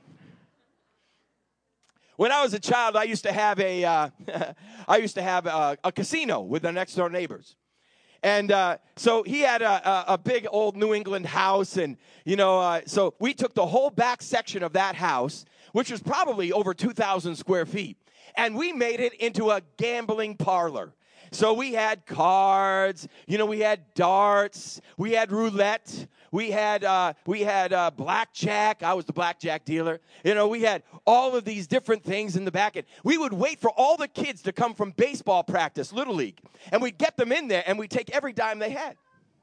when I was a child, I used to have a, uh, I used to have a, a casino with our next door neighbors. And uh, so he had a, a, a big old New England house, and, you know, uh, so we took the whole back section of that house, which was probably over two thousand square feet, and we made it into a gambling parlor. So we had cards, you know, we had darts, we had roulette, we had uh, we had uh, blackjack. I was the blackjack dealer. You know, we had all of these different things in the back. And we would wait for all the kids to come from baseball practice, Little League, and we'd get them in there, and we'd take every dime they had.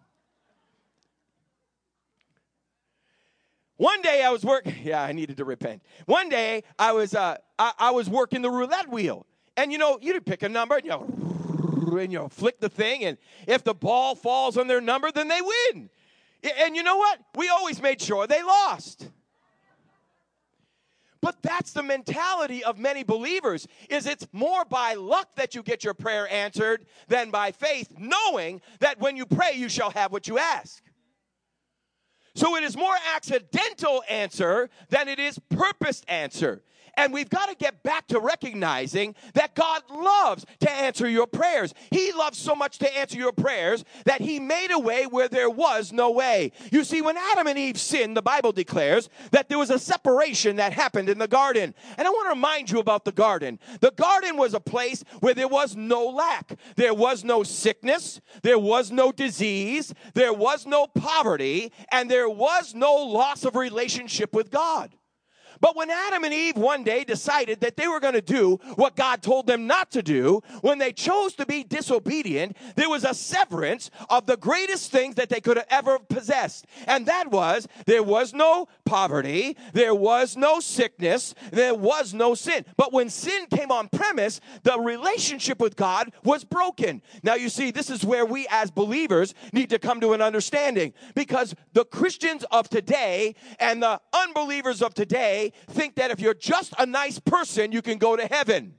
One day I was working. Yeah, I needed to repent. One day I was uh, I, I was working the roulette wheel, and you know, you'd pick a number, and you know, and you know, flick the thing, and if the ball falls on their number, then they win. And you know what? We always made sure they lost. But that's the mentality of many believers, is it's more by luck that you get your prayer answered than by faith, knowing that when you pray, you shall have what you ask. So it is more accidental answer than it is purposed answer. And we've got to get back to recognizing that God loves to answer your prayers. He loves so much to answer your prayers that he made a way where there was no way. You see, when Adam and Eve sinned, the Bible declares that there was a separation that happened in the garden. And I want to remind you about the garden. The garden was a place where there was no lack. There was no sickness. There was no disease. There was no poverty. And there was no loss of relationship with God. But when Adam and Eve one day decided that they were going to do what God told them not to do, when they chose to be disobedient, there was a severance of the greatest things that they could have ever possessed. And that was, there was no poverty, there was no sickness, there was no sin. But when sin came on premise, the relationship with God was broken. Now you see, this is where we as believers need to come to an understanding, because the Christians of today and the unbelievers of today think that if you're just a nice person, you can go to heaven.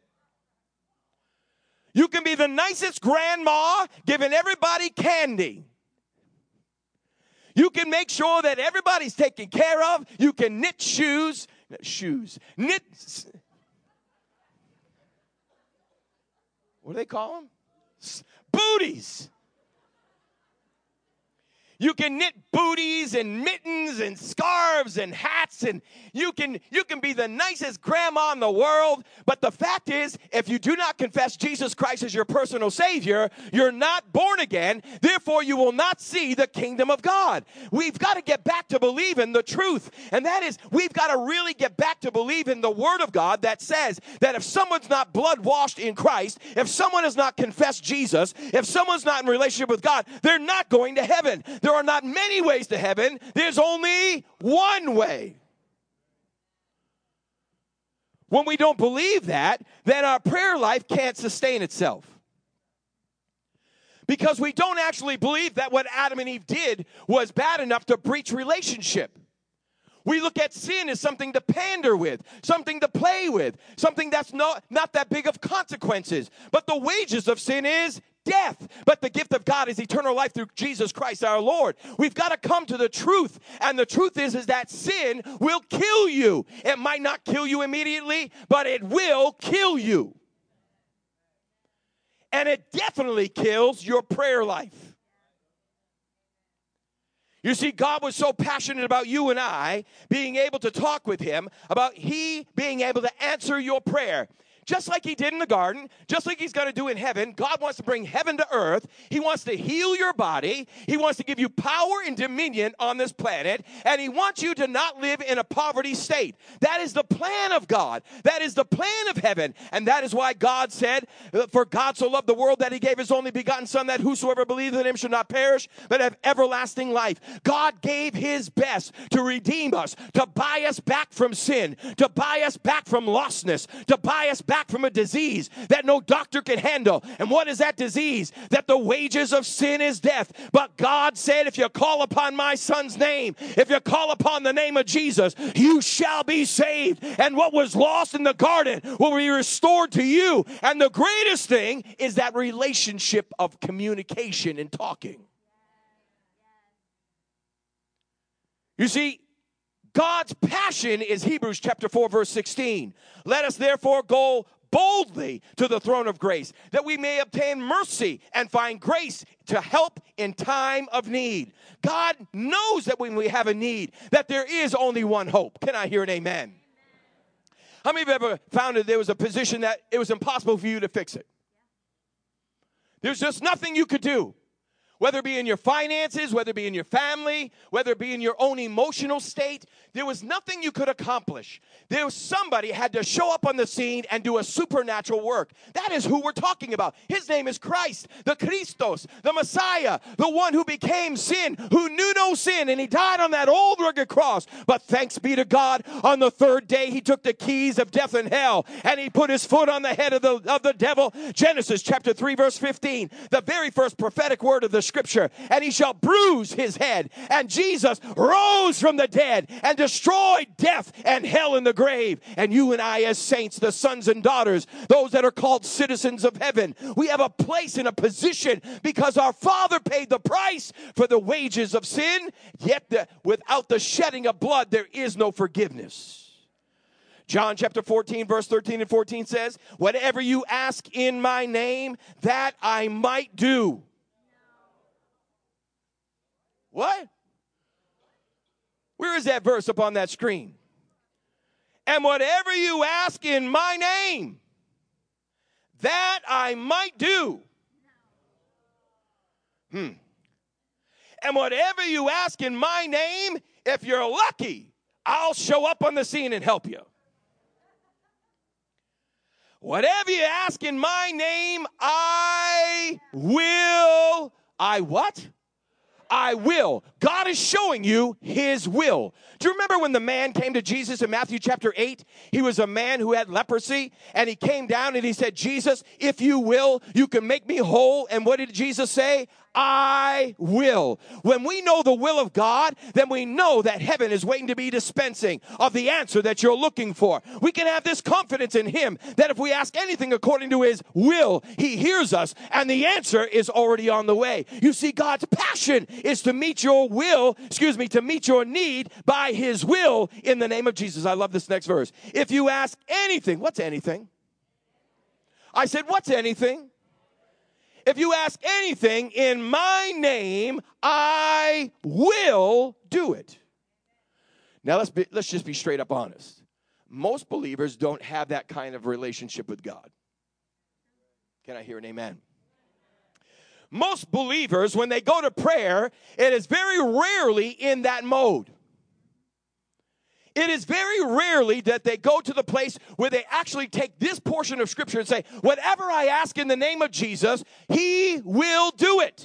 You can be the nicest grandma giving everybody candy. You can make sure that everybody's taken care of. You can knit shoes. Shoes. Knit. What do they call them? Booties. You can knit booties and mittens and scarves and hats, and you can you can be the nicest grandma in the world. But the fact is, if you do not confess Jesus Christ as your personal Savior, you're not born again. Therefore, you will not see the kingdom of God. We've got to get back to believing the truth. And that is, we've got to really get back to believing the Word of God that says that if someone's not blood-washed in Christ, if someone has not confessed Jesus, if someone's not in relationship with God, they're not going to heaven. There are not many ways to heaven. There's only one way. When we don't believe that, then our prayer life can't sustain itself. Because we don't actually believe that what Adam and Eve did was bad enough to breach relationship. We look at sin as something to pander with, something to play with, something that's not, not that big of consequences. But the wages of sin is death. But the gift of God is eternal life through Jesus Christ our Lord. We've got to come to the truth. And the truth is, is that sin will kill you. It might not kill you immediately, but it will kill you. And it definitely kills your prayer life. You see, God was so passionate about you and I being able to talk with him, about he being able to answer your prayer. Just like he did in the garden, just like he's going to do in heaven, God wants to bring heaven to earth. He wants to heal your body. He wants to give you power and dominion on this planet. And he wants you to not live in a poverty state. That is the plan of God. That is the plan of heaven. And that is why God said, for God so loved the world that he gave his only begotten Son, that whosoever believes in him should not perish, but have everlasting life. God gave his best to redeem us, to buy us back from sin, to buy us back from lostness, to buy us back from a disease that no doctor can handle. And what is that disease? That the wages of sin is death. But God said, if you call upon my Son's name, if you call upon the name of Jesus, you shall be saved. And what was lost in the garden will be restored to you. And the greatest thing is that relationship of communication and talking. You see, God's passion is Hebrews chapter four, verse sixteen. Let us therefore go boldly to the throne of grace, that we may obtain mercy and find grace to help in time of need. God knows that when we have a need, that there is only one hope. Can I hear an amen? How many of you have ever found that there was a position that it was impossible for you to fix it? There's just nothing you could do. Whether it be in your finances, whether it be in your family, whether it be in your own emotional state, there was nothing you could accomplish. There was somebody had to show up on the scene and do a supernatural work. That is who we're talking about. His name is Christ, the Christos, the Messiah, the one who became sin, who knew no sin, and he died on that old rugged cross. But thanks be to God, on the third day he took the keys of death and hell, and he put his foot on the head of the, of the devil. Genesis chapter three, verse fifteen, the very first prophetic word of the scripture, and he shall bruise his head. And Jesus rose from the dead and destroyed death and hell in the grave. And you and I, as saints, the sons and daughters, those that are called citizens of heaven, we have a place and a position because our Father paid the price for the wages of sin. Yet the, without the shedding of blood, there is no forgiveness. John chapter fourteen, verse thirteen and fourteen says, whatever you ask in my name, that I might do. What? Where is that verse up on that screen? And whatever you ask in my name, that I might do. Hmm. And whatever you ask in my name, if you're lucky, I'll show up on the scene and help you. Whatever you ask in my name, I will. I what? I will. God is showing you his will. Do you remember when the man came to Jesus in Matthew chapter eight? He was a man who had leprosy, and he came down and he said, Jesus, if you will, you can make me whole. And what did Jesus say? I will. When we know the will of God, then we know that heaven is waiting to be dispensing of the answer that you're looking for. We can have this confidence in him that if we ask anything according to his will, he hears us, and the answer is already on the way. You see, God's passion is to meet your will, excuse me, to meet your need by his will in the name of Jesus. I love this next verse. If you ask anything, what's anything? I said, what's anything? If you ask anything in my name, I will do it. Now, let's be, let's just be straight up honest. Most believers don't have that kind of relationship with God. Can I hear an amen? Most believers, when they go to prayer, it is very rarely in that mode. It is very rarely that they go to the place where they actually take this portion of Scripture and say, whatever I ask in the name of Jesus, he will do it.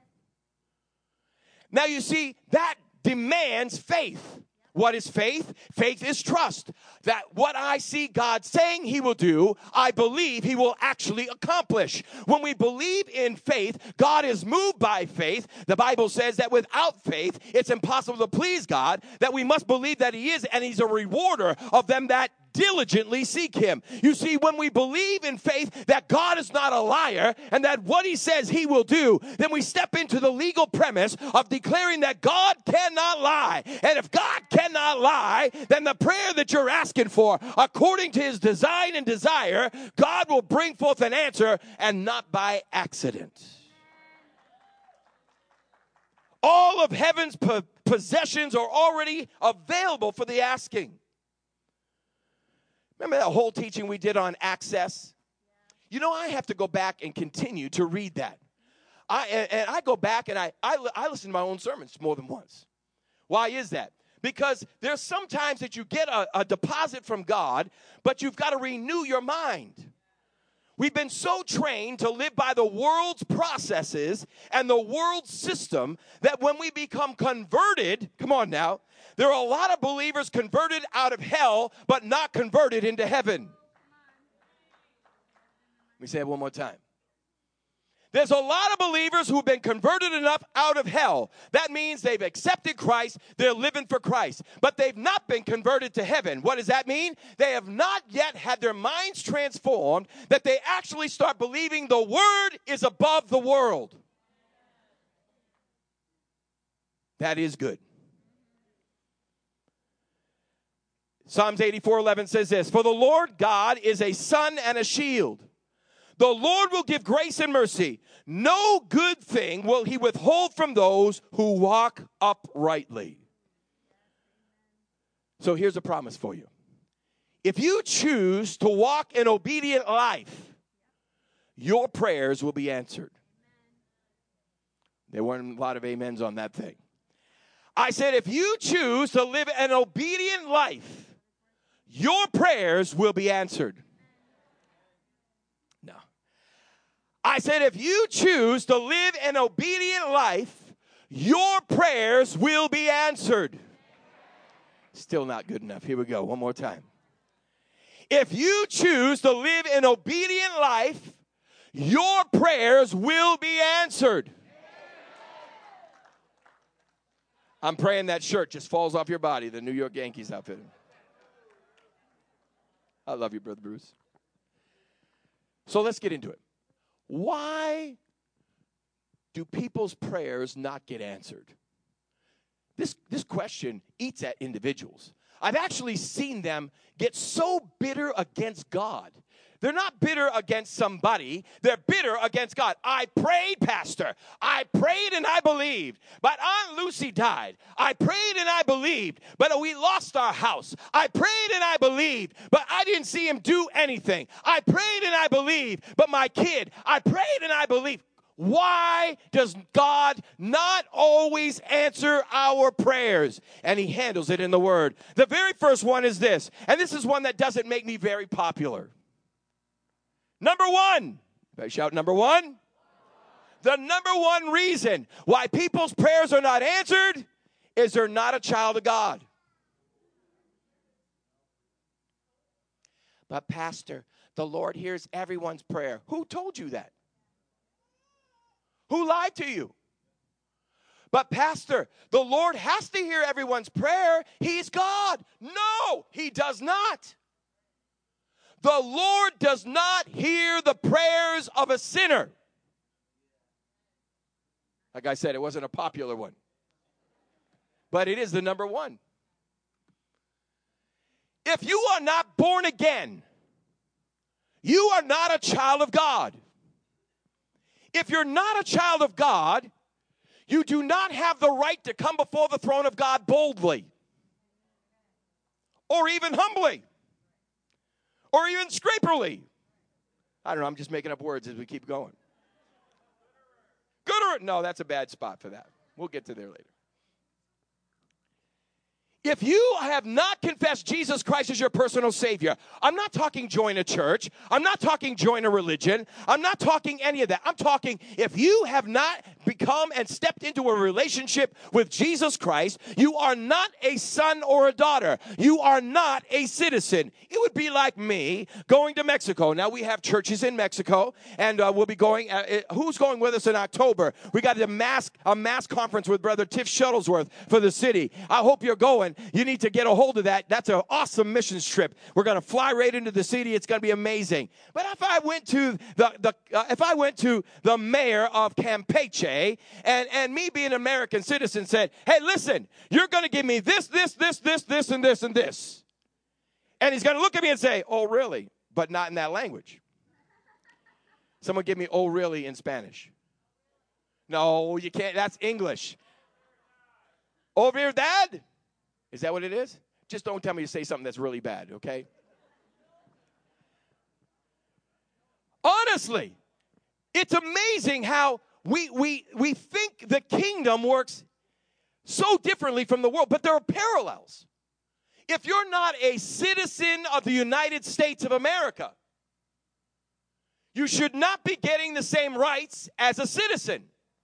Now, you see, that demands faith. What is faith? Faith is trust. That what I see God saying he will do, I believe he will actually accomplish. When we believe in faith, God is moved by faith. The Bible says that without faith, it's impossible to please God, that we must believe that he is, and he's a rewarder of them that diligently seek him. You see, when we believe in faith that God is not a liar and that what he says he will do, then we step into the legal premise of declaring that God cannot lie. And if God cannot lie, then the prayer that you're asking for, according to his design and desire, God will bring forth an answer, and not by accident. All of heaven's po- possessions are already available for the asking. Remember that whole teaching we did on access? You know, I have to go back and continue to read that. I and, and I go back and I, I I listen to my own sermons more than once. Why is that? Because there's sometimes that you get a, a deposit from God, but you've got to renew your mind. We've been so trained to live by the world's processes and the world's system that when we become converted, come on now, there are a lot of believers converted out of hell, but not converted into heaven. Let me say it one more time. There's a lot of believers who've been converted enough out of hell. That means they've accepted Christ, they're living for Christ, but they've not been converted to heaven. What does that mean? They have not yet had their minds transformed, that they actually start believing the word is above the world. That is good. Psalms eighty-four eleven says this, for the Lord God is a sun and a shield. The Lord will give grace and mercy. No good thing will he withhold from those who walk uprightly. So here's a promise for you. If you choose to walk an obedient life, your prayers will be answered. There weren't a lot of amens on that thing. I said, if you choose to live an obedient life, your prayers will be answered. No. I said, if you choose to live an obedient life, your prayers will be answered. Still not good enough. Here we go. One more time. If you choose to live an obedient life, your prayers will be answered. I'm praying that shirt just falls off your body, the New York Yankees outfit. I love you, Brother Bruce. So let's get into it. Why do people's prayers not get answered? This, this question eats at individuals. I've actually seen them get so bitter against God. They're not bitter against somebody. They're bitter against God. I prayed, Pastor. I prayed and I believed. But Aunt Lucy died. I prayed and I believed. But we lost our house. I prayed and I believed. But I didn't see him do anything. I prayed and I believed. But my kid, I prayed and I believed. Why does God not always answer our prayers? And he handles it in the Word. The very first one is this. And this is one that doesn't make me very popular. Number one. Everybody shout number one. The number one reason why people's prayers are not answered is they're not a child of God. But Pastor, the Lord hears everyone's prayer. Who told you that? Who lied to you? But Pastor, the Lord has to hear everyone's prayer. He's God. No, he does not. The Lord does not hear the prayers of a sinner. Like I said, it wasn't a popular one. But it is the number one. If you are not born again, you are not a child of God. If you're not a child of God, you do not have the right to come before the throne of God boldly, or even humbly, or even scraperly. I don't know, I'm just making up words as we keep going. Good or no, that's a bad spot for that. We'll get to there later. If you have not confessed Jesus Christ as your personal Savior, I'm not talking join a church. I'm not talking join a religion. I'm not talking any of that. I'm talking if you have not become and stepped into a relationship with Jesus Christ, you are not a son or a daughter. You are not a citizen. It would be like me going to Mexico. Now, we have churches in Mexico, and uh, we'll be going. Uh, who's going with us in October? We got a mass, a mass conference with Brother Tiff Shuttlesworth for the city. I hope you're going. You need to get a hold of that. That's an awesome missions trip. We're going to fly right into the city. It's going to be amazing. But if I went to the, the uh, if I went to the mayor of Campeche and, and me being an American citizen said, hey, listen, you're going to give me this, this, this, this, this, and this, and this. And he's going to look at me and say, oh, really? But not in that language. Someone give me, oh, really, in Spanish. No, you can't. That's English. Over here, Dad? Is that what it is? Just don't tell me to say something that's really bad, okay? Honestly, it's amazing how we, we, we think the kingdom works so differently from the world, but there are parallels. If you're not a citizen of the United States of America, you should not be getting the same rights as a citizen.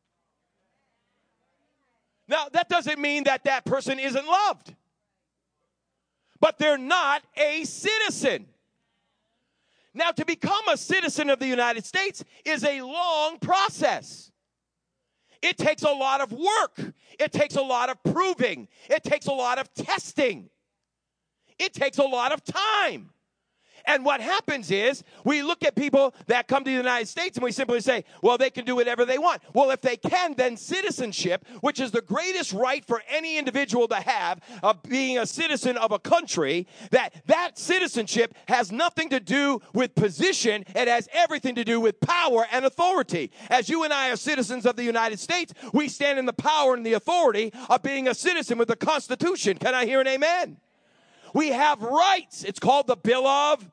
Now, that doesn't mean that that person isn't loved. But they're not a citizen. Now, to become a citizen of the United States is a long process. It takes a lot of work. It takes a lot of proving. It takes a lot of testing. It takes a lot of time. And what happens is we look at people that come to the United States and we simply say, well, they can do whatever they want. Well, if they can, then citizenship, which is the greatest right for any individual to have of being a citizen of a country, that that citizenship has nothing to do with position. It has everything to do with power and authority. As you and I are citizens of the United States, we stand in the power and the authority of being a citizen with the Constitution. Can I hear an amen? We have rights. It's called the Bill of.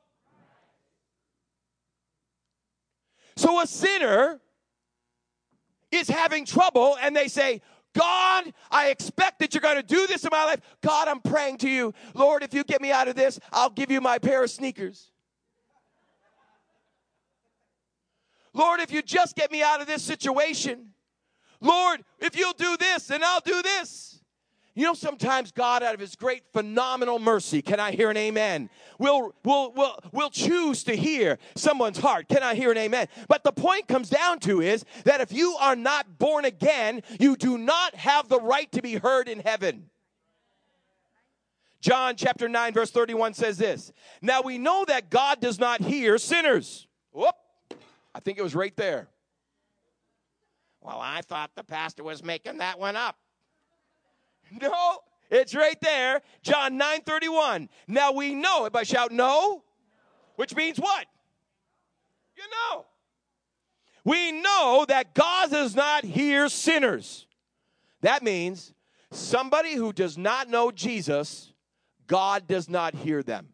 So a sinner is having trouble and they say, God, I expect that you're going to do this in my life. God, I'm praying to you. Lord, if you get me out of this, I'll give you my pair of sneakers. Lord, if you just get me out of this situation. Lord, if you'll do this, then I'll do this. You know, sometimes God, out of his great phenomenal mercy, can I hear an amen, will will will will choose to hear someone's heart. Can I hear an amen? But the point comes down to is that if you are not born again, you do not have the right to be heard in heaven. John chapter nine, verse thirty-one says this. Now we know that God does not hear sinners. Whoop. I think it was right there. Well, I thought the pastor was making that one up. No, it's right there. John nine thirty-one. Now we know. Everybody shout no. Which means what? You know. We know that God does not hear sinners. That means somebody who does not know Jesus, God does not hear them.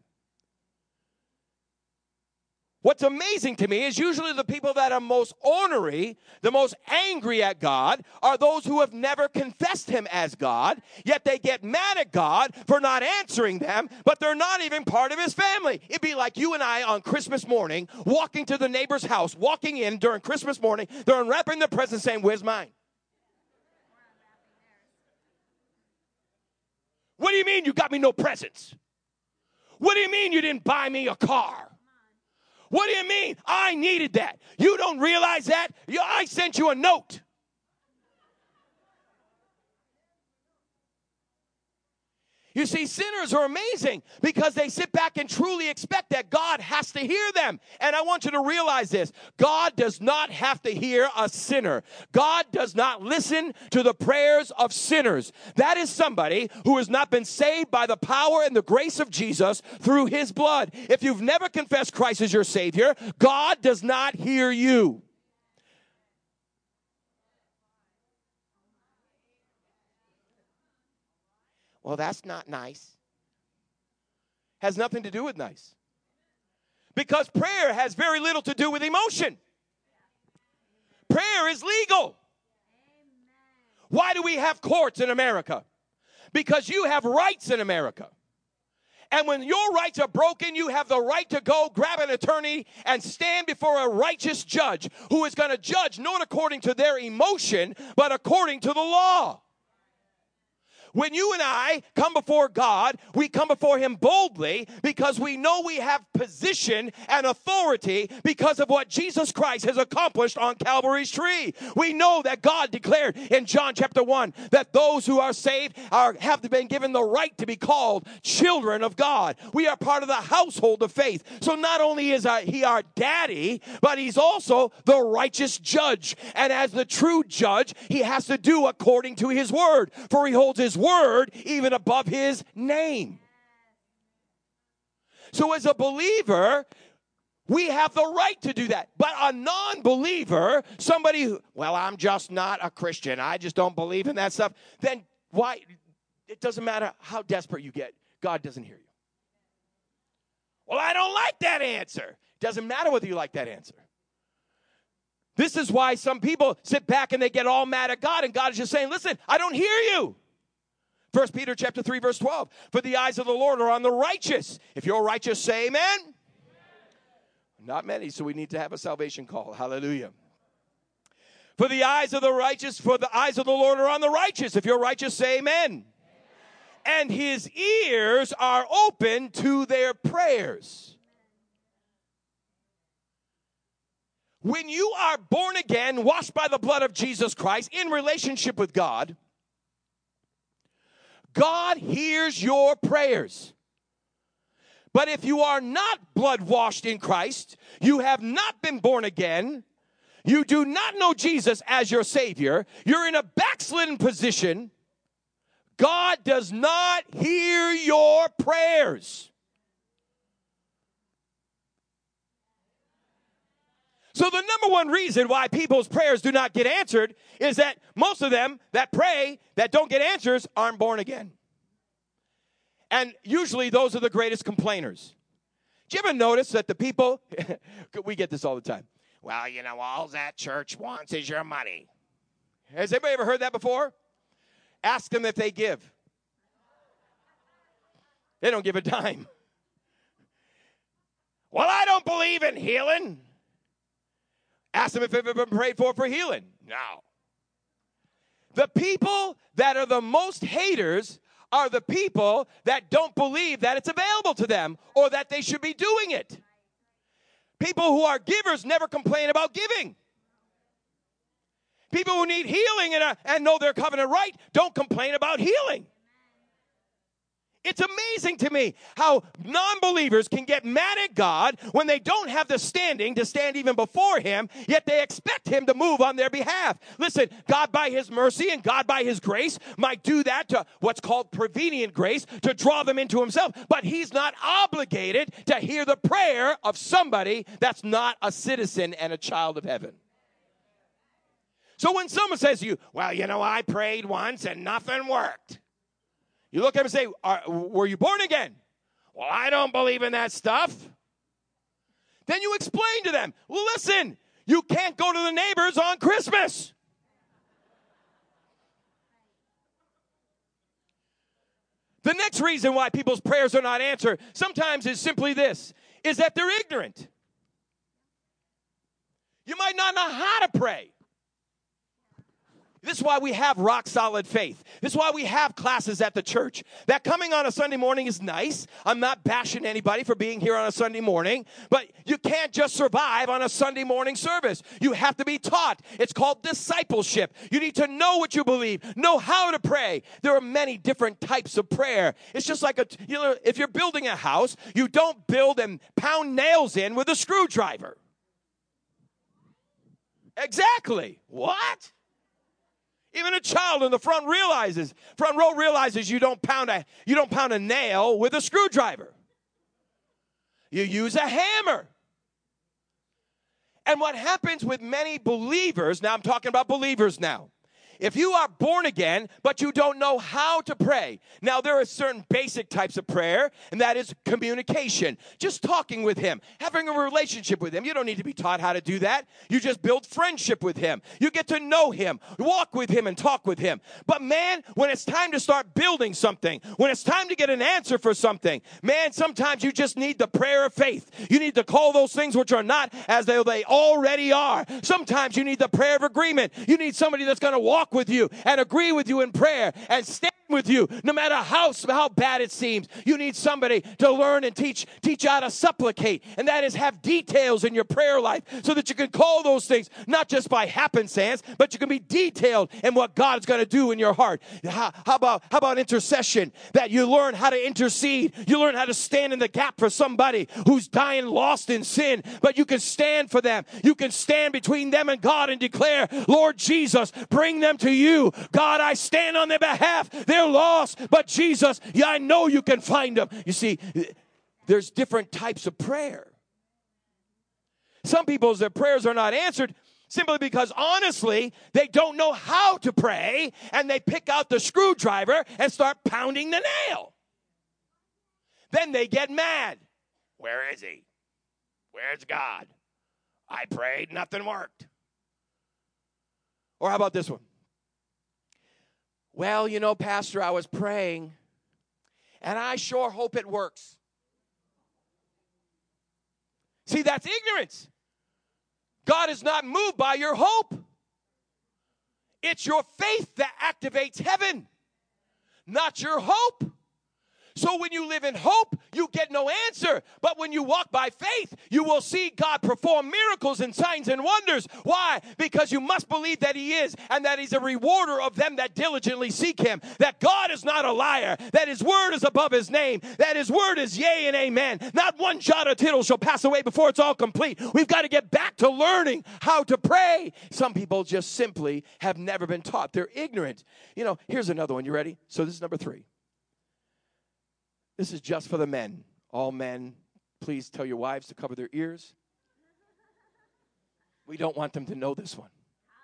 What's amazing to me is usually the people that are most ornery, the most angry at God, are those who have never confessed him as God, yet they get mad at God for not answering them, but they're not even part of his family. It'd be like you and I on Christmas morning, walking to the neighbor's house, walking in during Christmas morning, they're unwrapping the present saying, where's mine? What do you mean you got me no presents? What do you mean you didn't buy me a car? What do you mean? I needed that. You don't realize that? You, I sent you a note. You see, sinners are amazing because they sit back and truly expect that God has to hear them. And I want you to realize this. God does not have to hear a sinner. God does not listen to the prayers of sinners. That is somebody who has not been saved by the power and the grace of Jesus through his blood. If you've never confessed Christ as your Savior, God does not hear you. Well, that's not nice. Has nothing to do with nice. Because prayer has very little to do with emotion. Prayer is legal. Why do we have courts in America? Because you have rights in America. And when your rights are broken, you have the right to go grab an attorney and stand before a righteous judge who is going to judge not according to their emotion, but according to the law. When you and I come before God, we come before him boldly because we know we have position and authority because of what Jesus Christ has accomplished on Calvary's tree. We know that God declared in John chapter one that those who are saved are have been given the right to be called children of God. We are part of the household of faith. So not only is our, he our daddy, but he's also the righteous judge. And as the true judge, he has to do according to his word, for he holds his word word even above his name. So as a believer, we have the right to do that. But a non-believer, somebody who, well, I'm just not a Christian, I just don't believe in that stuff, then why? It doesn't matter how desperate you get. God doesn't hear you. Well, I don't like that answer. Doesn't matter whether you like that answer. This is why some people sit back and they get all mad at God, and God is just saying, listen, I don't hear you. First Peter chapter three, verse twelve. For the eyes of the Lord are on the righteous. If you're righteous, say amen. Amen. Not many, so we need to have a salvation call. Hallelujah. For the eyes of the righteous, for the eyes of the Lord are on the righteous. If you're righteous, say amen. Amen. And his ears are open to their prayers. When you are born again, washed by the blood of Jesus Christ, in relationship with God, God hears your prayers. But if you are not blood washed in Christ, you have not been born again, you do not know Jesus as your Savior, you're in a backslidden position, God does not hear your prayers. So the number one reason why people's prayers do not get answered is that most of them that pray that don't get answers aren't born again. And usually those are the greatest complainers. Do you ever notice that the people, we get this all the time. Well, you know, all that church wants is your money. Has anybody ever heard that before? Ask them if they give. They don't give a dime. Well, I don't believe in healing. Ask them if they've ever been prayed for for healing. No. The people that are the most haters are the people that don't believe that it's available to them or that they should be doing it. People who are givers never complain about giving. People who need healing and, uh, and know their covenant right don't complain about healing. It's amazing to me how non-believers can get mad at God when they don't have the standing to stand even before him, yet they expect him to move on their behalf. Listen, God by his mercy and God by his grace might do that to what's called prevenient grace to draw them into himself, but he's not obligated to hear the prayer of somebody that's not a citizen and a child of heaven. So when someone says to you, well, you know, I prayed once and nothing worked. You look at him and say, Are, were you born again? Well, I don't believe in that stuff. Then you explain to them, well, listen, you can't go to the neighbors on Christmas. The next reason why people's prayers are not answered sometimes is simply this, is that they're ignorant. You might not know how to pray. This is why we have rock solid faith. This is why we have classes at the church. That coming on a Sunday morning is nice. I'm not bashing anybody for being here on a Sunday morning, but you can't just survive on a Sunday morning service. You have to be taught. It's called discipleship. You need to know what you believe, know how to pray. There are many different types of prayer. It's just like a, you know, if you're building a house, you don't build and pound nails in with a screwdriver. Exactly. What? Even a child in the front realizes, front row realizes you don't pound a you don't pound a nail with a screwdriver. You use a hammer. And what happens with many believers, now I'm talking about believers now. If you are born again, but you don't know how to pray. Now, there are certain basic types of prayer, and that is communication. Just talking with him, having a relationship with him. You don't need to be taught how to do that. You just build friendship with him. You get to know him, walk with him, and talk with him. But man, when it's time to start building something, when it's time to get an answer for something, man, sometimes you just need the prayer of faith. You need to call those things which are not as though they already are. Sometimes you need the prayer of agreement. You need somebody that's going to walk with you and agree with you in prayer and stand with you no matter how, how bad it seems. You need somebody to learn and teach teach how to supplicate, and that is have details in your prayer life so that you can call those things not just by happenstance, but you can be detailed in what God's going to do in your heart. How, how about how about intercession? That you learn how to intercede. You learn how to stand in the gap for somebody who's dying lost in sin, but you can stand for them. You can stand between them and God and declare, Lord Jesus, bring them to you. God, I stand on their behalf. They're lost, but Jesus, yeah, I know you can find them. You see, there's different types of prayer. Some people's their prayers are not answered simply because, honestly, they don't know how to pray, and they pick out the screwdriver and start pounding the nail. Then they get mad. Where is he? Where's God? I prayed, nothing worked. Or how about this one? Well, you know, Pastor, I was praying, and I sure hope it works. See, that's ignorance. God is not moved by your hope. It's your faith that activates heaven, not your hope. So when you live in hope, you get no answer. But when you walk by faith, you will see God perform miracles and signs and wonders. Why? Because you must believe that he is, and that he's a rewarder of them that diligently seek him. That God is not a liar. That his word is above his name. That his word is yea and amen. Not one jot or tittle shall pass away before it's all complete. We've got to get back to learning how to pray. Some people just simply have never been taught. They're ignorant. You know, here's another one. You ready? So this is number three. This is just for the men. All men, please tell your wives to cover their ears. We don't want them to know this one.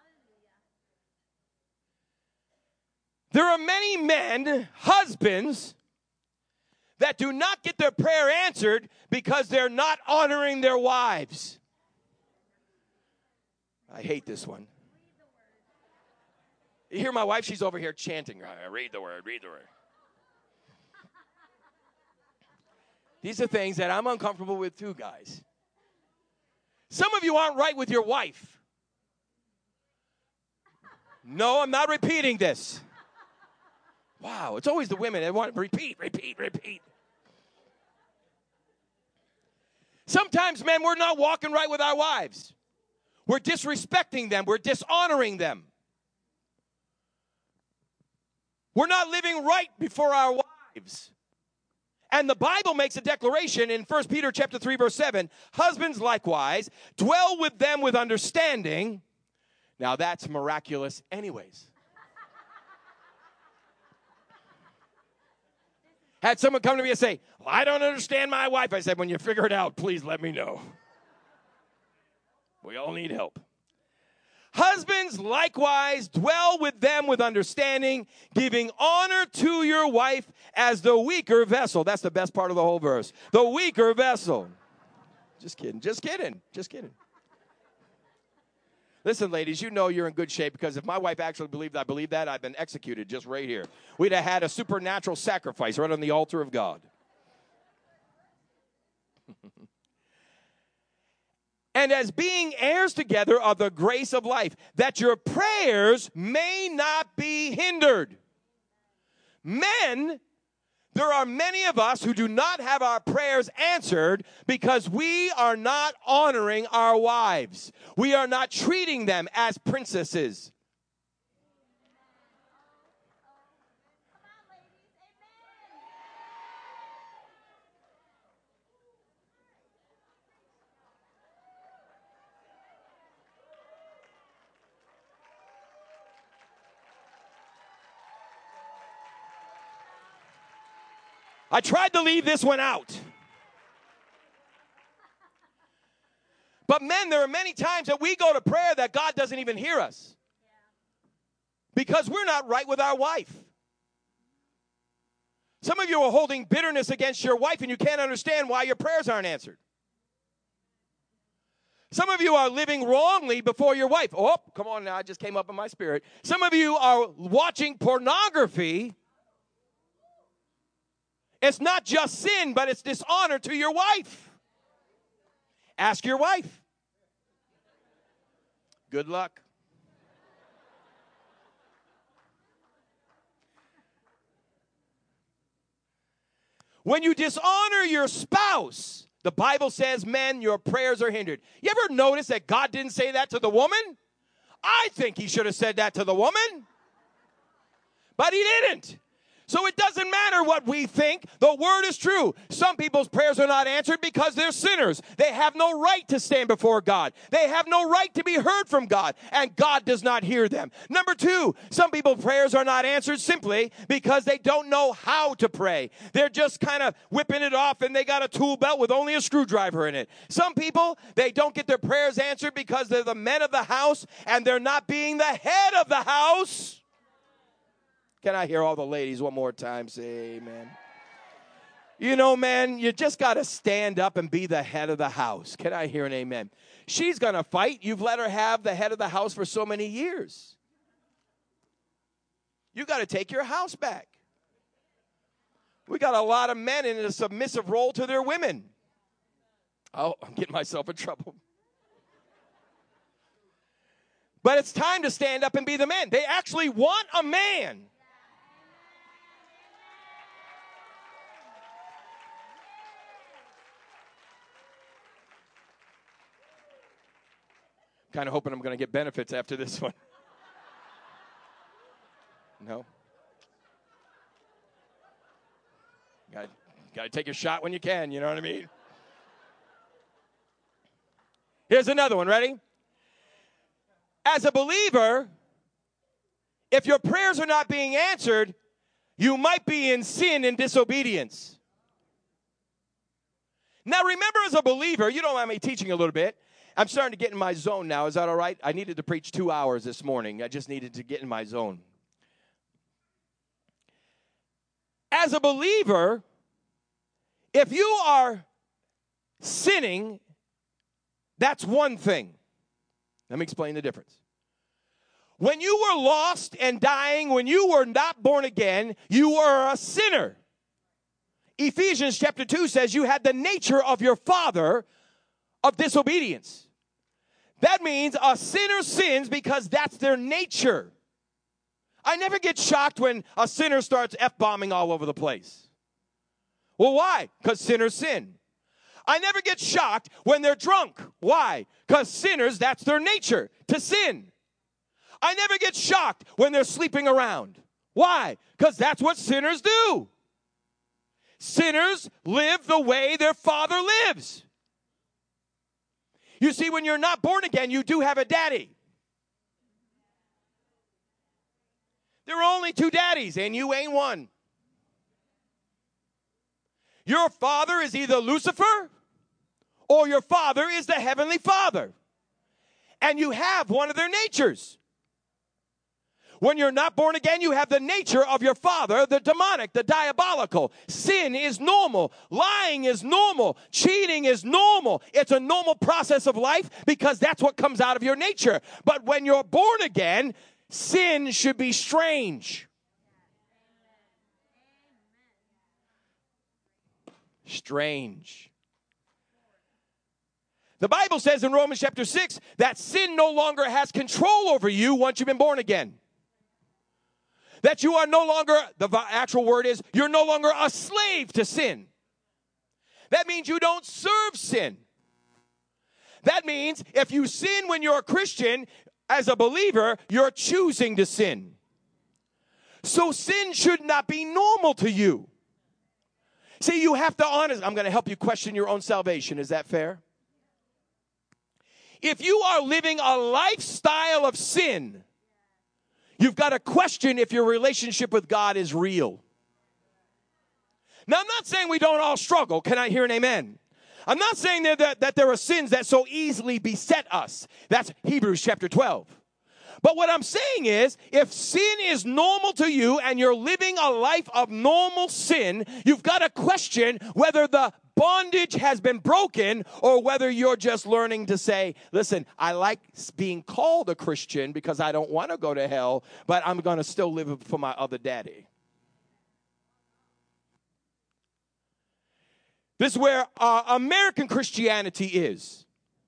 There are many men, husbands, that do not get their prayer answered because they're not honoring their wives. I hate this one. You hear my wife? She's over here chanting. Read the word, read the word. These are things that I'm uncomfortable with too, guys. Some of you aren't right with your wife. No, I'm not repeating this. Wow, it's always the women that want to repeat, repeat, repeat. Sometimes, men, we're not walking right with our wives. We're disrespecting them. We're dishonoring them. We're not living right before our wives. And the Bible makes a declaration in First Peter chapter three, verse seven. Husbands likewise, dwell with them with understanding. Now that's miraculous anyways. Had someone come to me and say, well, I don't understand my wife. I said, when you figure it out, please let me know. We all need help. Husbands, likewise, dwell with them with understanding, giving honor to your wife as the weaker vessel. That's the best part of the whole verse. The weaker vessel. Just kidding, just kidding, just kidding. Listen, ladies, you know you're in good shape because if my wife actually believed I believe that, I've been executed just right here. We'd have had a supernatural sacrifice right on the altar of God. And as being heirs together of the grace of life, that your prayers may not be hindered. Men, there are many of us who do not have our prayers answered because we are not honoring our wives. We are not treating them as princesses. I tried to leave this one out. But men, there are many times that we go to prayer that God doesn't even hear us. Because we're not right with our wife. Some of you are holding bitterness against your wife and you can't understand why your prayers aren't answered. Some of you are living wrongly before your wife. Oh, come on now, it just came up in my spirit. Some of you are watching pornography. It's not just sin, but it's dishonor to your wife. Ask your wife. Good luck. When you dishonor your spouse, the Bible says, men, your prayers are hindered. You ever notice that God didn't say that to the woman? I think he should have said that to the woman. But he didn't. So it doesn't matter what we think. The word is true. Some people's prayers are not answered because they're sinners. They have no right to stand before God. They have no right to be heard from God, and God does not hear them. Number two, some people's prayers are not answered simply because they don't know how to pray. They're just kind of whipping it off, and they got a tool belt with only a screwdriver in it. Some people, they don't get their prayers answered because they're the men of the house, and they're not being the head of the house. Can I hear all the ladies one more time say amen? You know, man, you just got to stand up and be the head of the house. Can I hear an amen? She's going to fight. You've let her have the head of the house for so many years. You got to take your house back. We got a lot of men in a submissive role to their women. Oh, I'm getting myself in trouble. But it's time to stand up and be the man. They actually want a man. Kind of hoping I'm going to get benefits after this one. No? Got got to take a shot when you can, you know what I mean? Here's another one, ready? As a believer, if your prayers are not being answered, you might be in sin and disobedience. Now remember, as a believer, you don't mind me teaching a little bit. I'm starting to get in my zone now. Is that all right? I needed to preach two hours this morning. I just needed to get in my zone. As a believer, if you are sinning, that's one thing. Let me explain the difference. When you were lost and dying, when you were not born again, you were a sinner. Ephesians chapter two says you had the nature of your father of disobedience. That means a sinner sins because that's their nature. I never get shocked when a sinner starts F-bombing all over the place. Well, why? Because sinners sin. I never get shocked when they're drunk. Why? Because sinners, that's their nature, to sin. I never get shocked when they're sleeping around. Why? Because that's what sinners do. Sinners live the way their father lives. You see, when you're not born again, you do have a daddy. There are only two daddies, and you ain't one. Your father is either Lucifer or your father is the Heavenly Father. And you have one of their natures. When you're not born again, you have the nature of your father, the demonic, the diabolical. Sin is normal. Lying is normal. Cheating is normal. It's a normal process of life because that's what comes out of your nature. But when you're born again, sin should be strange. Strange. The Bible says in Romans chapter six that sin no longer has control over you once you've been born again. That you are no longer, the actual word is, you're no longer a slave to sin. That means you don't serve sin. That means if you sin when you're a Christian, as a believer, you're choosing to sin. So sin should not be normal to you. See, you have to honest. I'm going to help you question your own salvation. Is that fair? If you are living a lifestyle of sin, you've got to question if your relationship with God is real. Now, I'm not saying we don't all struggle. Can I hear an amen? I'm not saying that, that, that there are sins that so easily beset us. That's Hebrews chapter twelve. But what I'm saying is, if sin is normal to you and you're living a life of normal sin, you've got to question whether the bondage has been broken or whether you're just learning to say, listen, I like being called a Christian because I don't want to go to hell, but I'm going to still live for my other daddy. This is where uh, American Christianity is.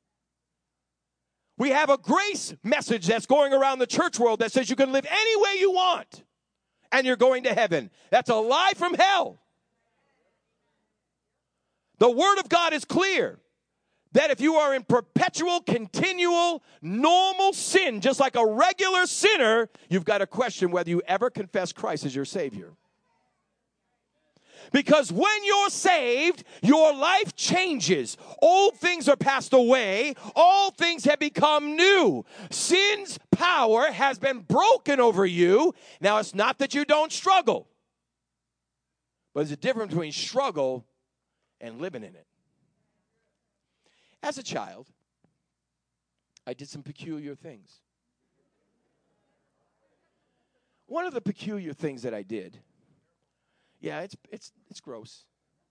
We have a grace message that's going around the church world that says you can live any way you want and you're going to heaven. That's a lie from hell. The Word of God is clear that if you are in perpetual, continual, normal sin, just like a regular sinner, you've got to question whether you ever confess Christ as your Savior. Because when you're saved, your life changes. Old things are passed away. All things have become new. Sin's power has been broken over you. Now, it's not that you don't struggle, but there's a difference between struggle and living in it. As a child, I did some peculiar things. One of the peculiar things that I did, yeah, it's it's it's gross.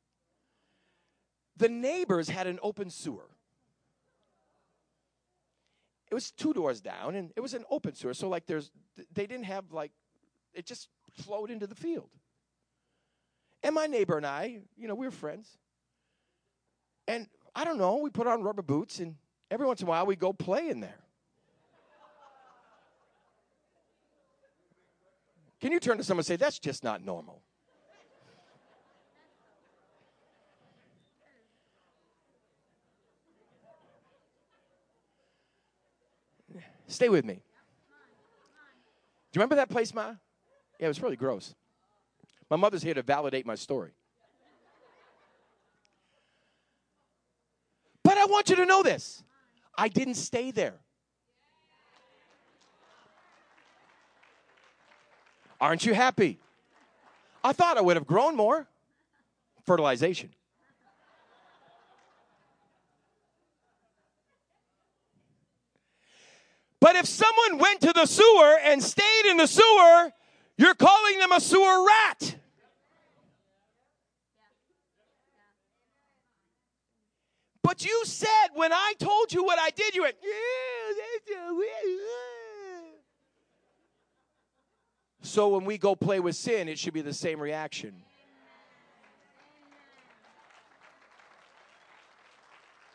The neighbors had an open sewer. It was two doors down, and it was an open sewer. So, like, there's they didn't have, like, it just flowed into the field. And my neighbor and I, you know, we were friends. And I don't know, we put on rubber boots, and every once in a while we go play in there. Can you turn to someone and say, that's just not normal? Stay with me. Do you remember that place, Ma? Yeah, it was really gross. My mother's here to validate my story. But I want you to know this. I didn't stay there. Aren't you happy? I thought I would have grown more. Fertilization. But if someone went to the sewer and stayed in the sewer, you're calling them a sewer rat. But you said, when I told you what I did, you went, yeah, that's a weird. So when we go play with sin, it should be the same reaction.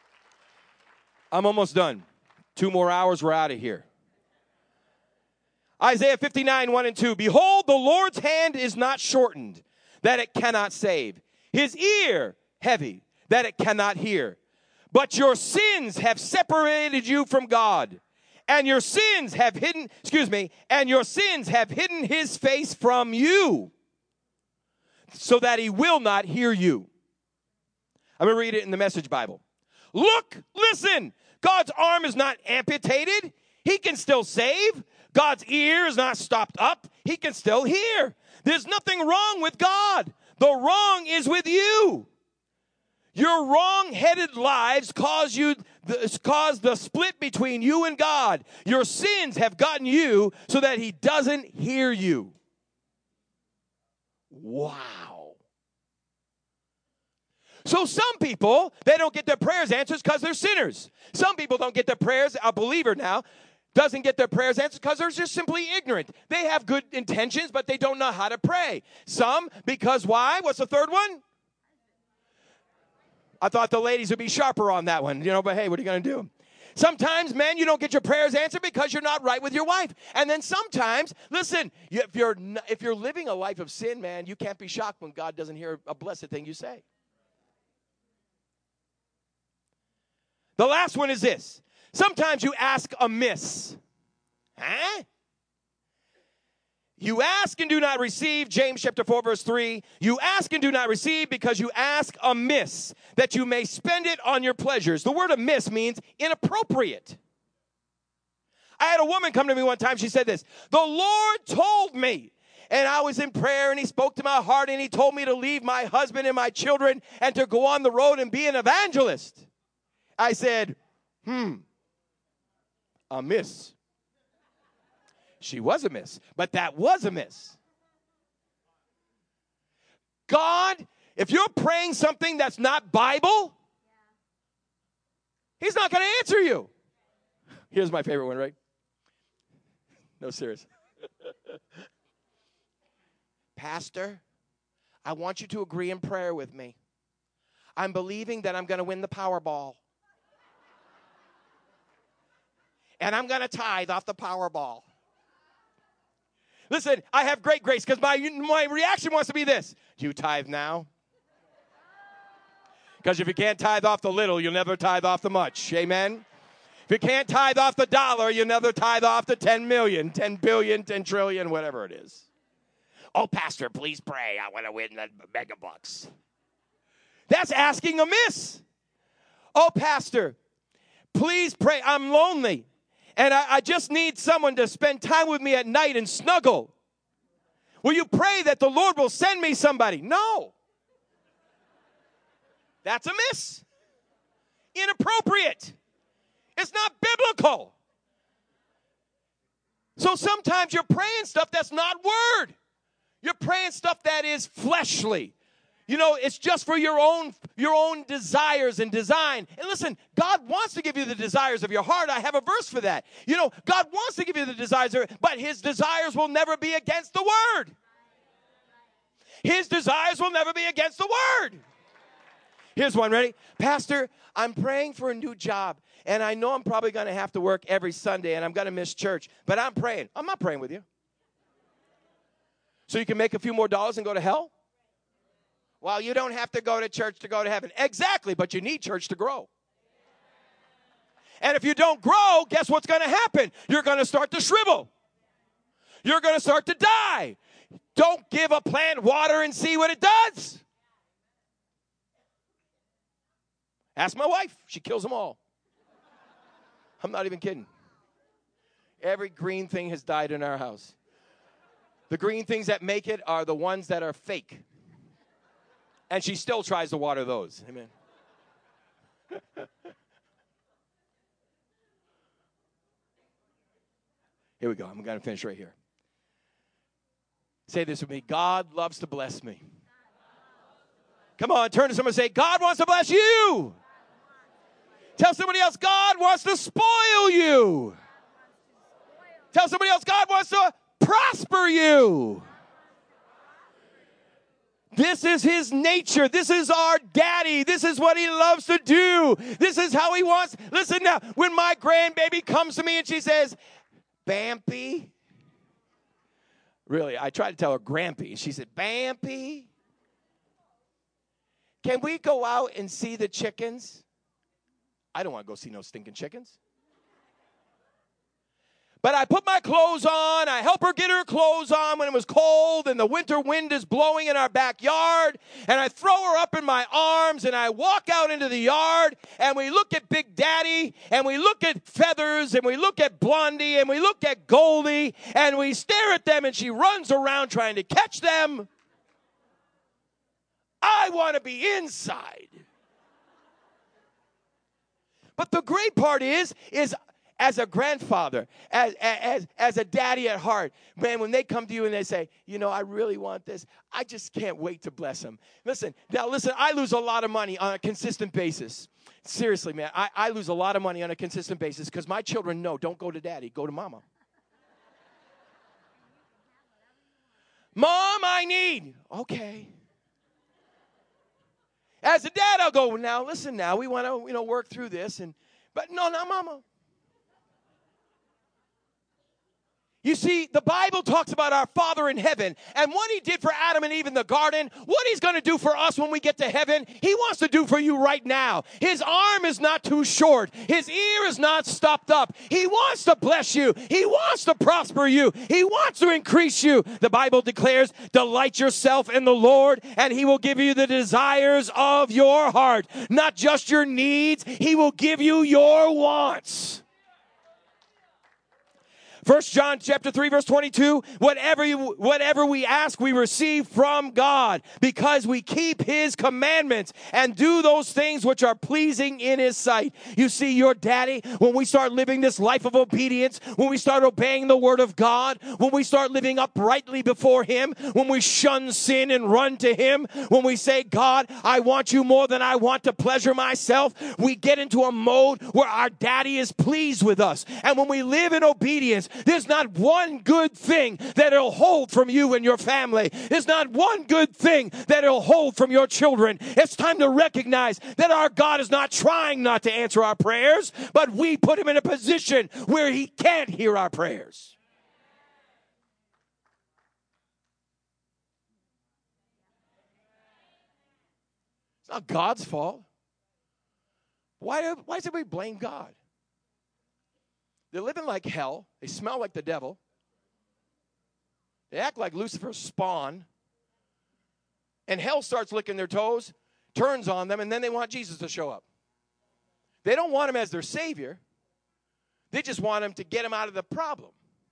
I'm almost done. Two more hours, we're out of here. Isaiah fifty-nine, one and two. Behold, the Lord's hand is not shortened, that it cannot save. His ear heavy, that it cannot hear. But your sins have separated you from God, and your sins have hidden, excuse me, and your sins have hidden his face from you, so that he will not hear you. I'm going to read it in the Message Bible. Look, listen, God's arm is not amputated. He can still save. God's ear is not stopped up. He can still hear. There's nothing wrong with God. The wrong is with you. Your wrong-headed lives cause you the, cause the split between you and God. Your sins have gotten you so that he doesn't hear you. Wow. So some people, they don't get their prayers answered because they're sinners. Some people don't get their prayers, a believer now, doesn't get their prayers answered because they're just simply ignorant. They have good intentions, but they don't know how to pray. Some, because why? What's the third one? I thought the ladies would be sharper on that one, you know, but hey, what are you going to do? Sometimes, men, you don't get your prayers answered because you're not right with your wife. And then sometimes, listen, if you're if you're living a life of sin, man, you can't be shocked when God doesn't hear a blessed thing you say. The last one is this. Sometimes you ask amiss. Huh? You ask and do not receive, James chapter four, verse three. You ask and do not receive because you ask amiss, that you may spend it on your pleasures. The word amiss means inappropriate. I had a woman come to me one time. She said this, the Lord told me, and I was in prayer, and he spoke to my heart, and he told me to leave my husband and my children and to go on the road and be an evangelist. I said, hmm, amiss. She was a miss, but that was a miss. God, if you're praying something that's not Bible, he's not going to answer you. Here's my favorite one, right? No, serious. Pastor, I want you to agree in prayer with me. I'm believing that I'm going to win the Powerball. And I'm going to tithe off the Powerball. Listen, I have great grace because my, my reaction wants to be this. Do you tithe now? Because if you can't tithe off the little, you'll never tithe off the much. Amen? If you can't tithe off the dollar, you'll never tithe off the ten million, ten billion, ten trillion, whatever it is. Oh, Pastor, please pray. I want to win the mega bucks. That's asking amiss. Oh, Pastor, please pray. I'm lonely. And I, I just need someone to spend time with me at night and snuggle. Will you pray that the Lord will send me somebody? No. That's amiss. Inappropriate. It's not biblical. So sometimes you're praying stuff that's not word. You're praying stuff that is fleshly. You know, it's just for your own your own desires and design. And listen, God wants to give you the desires of your heart. I have a verse for that. You know, God wants to give you the desires, but his desires will never be against the word. His desires will never be against the word. Here's one, ready? Pastor, I'm praying for a new job, and I know I'm probably going to have to work every Sunday, and I'm going to miss church, but I'm praying. I'm not praying with you. So you can make a few more dollars and go to hell? Well, you don't have to go to church to go to heaven. Exactly, but you need church to grow. And if you don't grow, guess what's going to happen? You're going to start to shrivel. You're going to start to die. Don't give a plant water and see what it does. Ask my wife. She kills them all. I'm not even kidding. Every green thing has died in our house. The green things that make it are the ones that are fake. And she still tries to water those. Amen. Here we go. I'm going to finish right here. Say this with me. God loves to bless me. Come on, turn to someone and say, God wants to bless you. Tell somebody else, God wants to spoil you. Tell somebody else, God wants to prosper you. This is his nature. This is our daddy. This is what he loves to do. This is how he wants. Listen now, when my grandbaby comes to me and she says, Bampy, Really, I tried to tell her Grampy. She said, Bampy, can we go out and see the chickens? I don't want to go see no stinking chickens. But I put my clothes on. I help her get her clothes on when it was cold and the winter wind is blowing in our backyard. And I throw her up in my arms and I walk out into the yard and we look at Big Daddy and we look at Feathers and we look at Blondie and we look at Goldie and we stare at them and she runs around trying to catch them. I want to be inside. But the great part is, is as a grandfather, as, as, as a daddy at heart, man, when they come to you and they say, you know, I really want this, I just can't wait to bless them. Listen, now listen, I lose a lot of money on a consistent basis. Seriously, man, I, I lose a lot of money on a consistent basis because my children know, don't go to daddy, go to mama. Mom, I need. Okay. As a dad, I'll go, now, listen now, we want to, you know, work through this. and But no, not mama. You see, the Bible talks about our Father in heaven, and what he did for Adam and Eve in the garden, what he's going to do for us when we get to heaven, he wants to do for you right now. His arm is not too short. His ear is not stopped up. He wants to bless you. He wants to prosper you. He wants to increase you. The Bible declares, delight yourself in the Lord, and he will give you the desires of your heart. Not just your needs, he will give you your wants. First John chapter three, verse twenty-two, whatever, you, whatever we ask, we receive from God because we keep his commandments and do those things which are pleasing in his sight. You see, your daddy, when we start living this life of obedience, when we start obeying the word of God, when we start living uprightly before him, when we shun sin and run to him, when we say, God, I want you more than I want to pleasure myself, we get into a mode where our daddy is pleased with us. And when we live in obedience, there's not one good thing that it'll hold from you and your family. There's not one good thing that it'll hold from your children. It's time to recognize that our God is not trying not to answer our prayers, but we put him in a position where he can't hear our prayers. It's not God's fault. Why, why does everybody blame God? They're living like hell. They smell like the devil. They act like Lucifer's spawn. And hell starts licking their toes, turns on them, and then they want Jesus to show up. They don't want him as their savior. They just want him to get him out of the problem.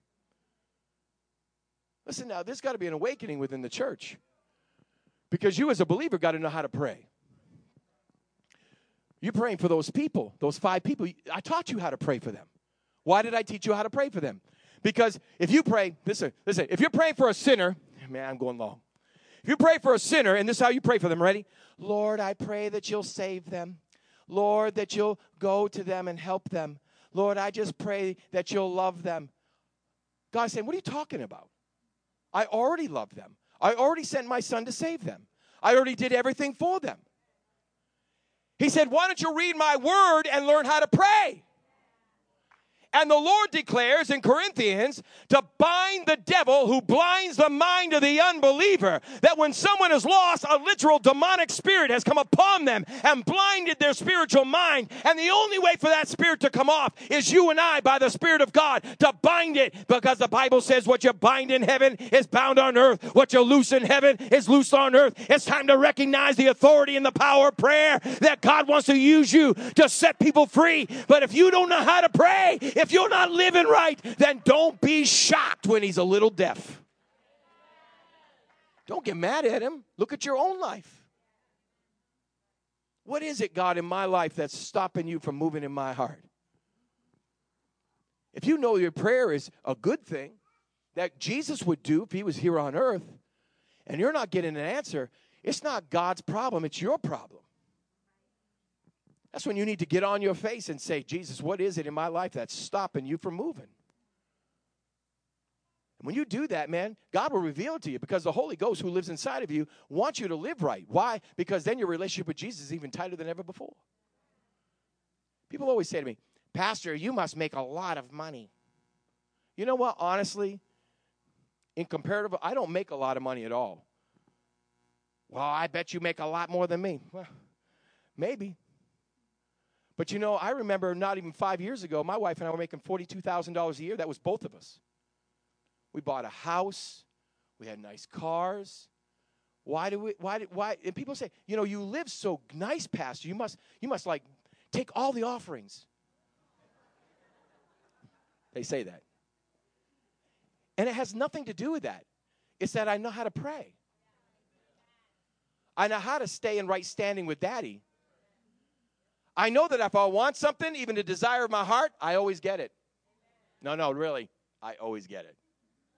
Listen now, there's got to be an awakening within the church. Because you as a believer got to know how to pray. You're praying for those people, those five people. I taught you how to pray for them. Why did I teach you how to pray for them? Because if you pray, listen, listen, if you're praying for a sinner, man, I'm going long. If you pray for a sinner, and this is how you pray for them, ready? Lord, I pray that you'll save them. Lord, that you'll go to them and help them. Lord, I just pray that you'll love them. God's saying, what are you talking about? I already love them. I already sent my son to save them. I already did everything for them. He said, why don't you read my word and learn how to pray? And the Lord declares in Corinthians to bind the devil who blinds the mind of the unbeliever, that when someone is lost, a literal demonic spirit has come upon them and blinded their spiritual mind. And the only way for that spirit to come off is you and I, by the Spirit of God, to bind it, because the Bible says what you bind in heaven is bound on earth. What you loose in heaven is loosed on earth. It's time to recognize the authority and the power of prayer, that God wants to use you to set people free. But if you don't know how to pray, if you're not living right, then don't be shocked when he's a little deaf. Don't get mad at him. Look at your own life. What is it, God, in my life that's stopping you from moving in my heart? If you know your prayer is a good thing that Jesus would do if he was here on earth, and you're not getting an answer, it's not God's problem, it's your problem. That's when you need to get on your face and say, Jesus, what is it in my life that's stopping you from moving? And when you do that, man, God will reveal it to you, because the Holy Ghost who lives inside of you wants you to live right. Why? Because then your relationship with Jesus is even tighter than ever before. People always say to me, Pastor, you must make a lot of money. You know what? Honestly, in comparative, I don't make a lot of money at all. Well, I bet you make a lot more than me. Well, maybe. But you know, I remember not even five years ago, my wife and I were making forty-two thousand dollars a year. That was both of us. We bought a house. We had nice cars. Why do we, why, did, why, and people say, you know, you live so nice, Pastor. You must, you must like take all the offerings. They say that. And it has nothing to do with that. It's that I know how to pray. I know how to stay in right standing with Daddy. I know that if I want something, even the desire of my heart, I always get it. No, no, really, I always get it.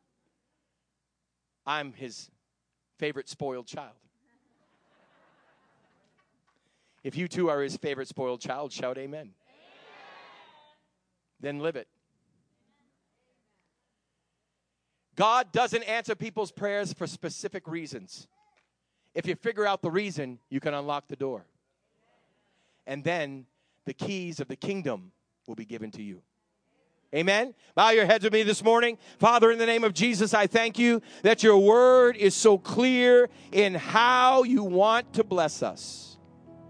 I'm his favorite spoiled child. If you too are his favorite spoiled child, shout amen. Amen. Then live it. God doesn't answer people's prayers for specific reasons. If you figure out the reason, you can unlock the door. And then the keys of the kingdom will be given to you. Amen. Bow your heads with me this morning. Father, in the name of Jesus, I thank you that your word is so clear in how you want to bless us.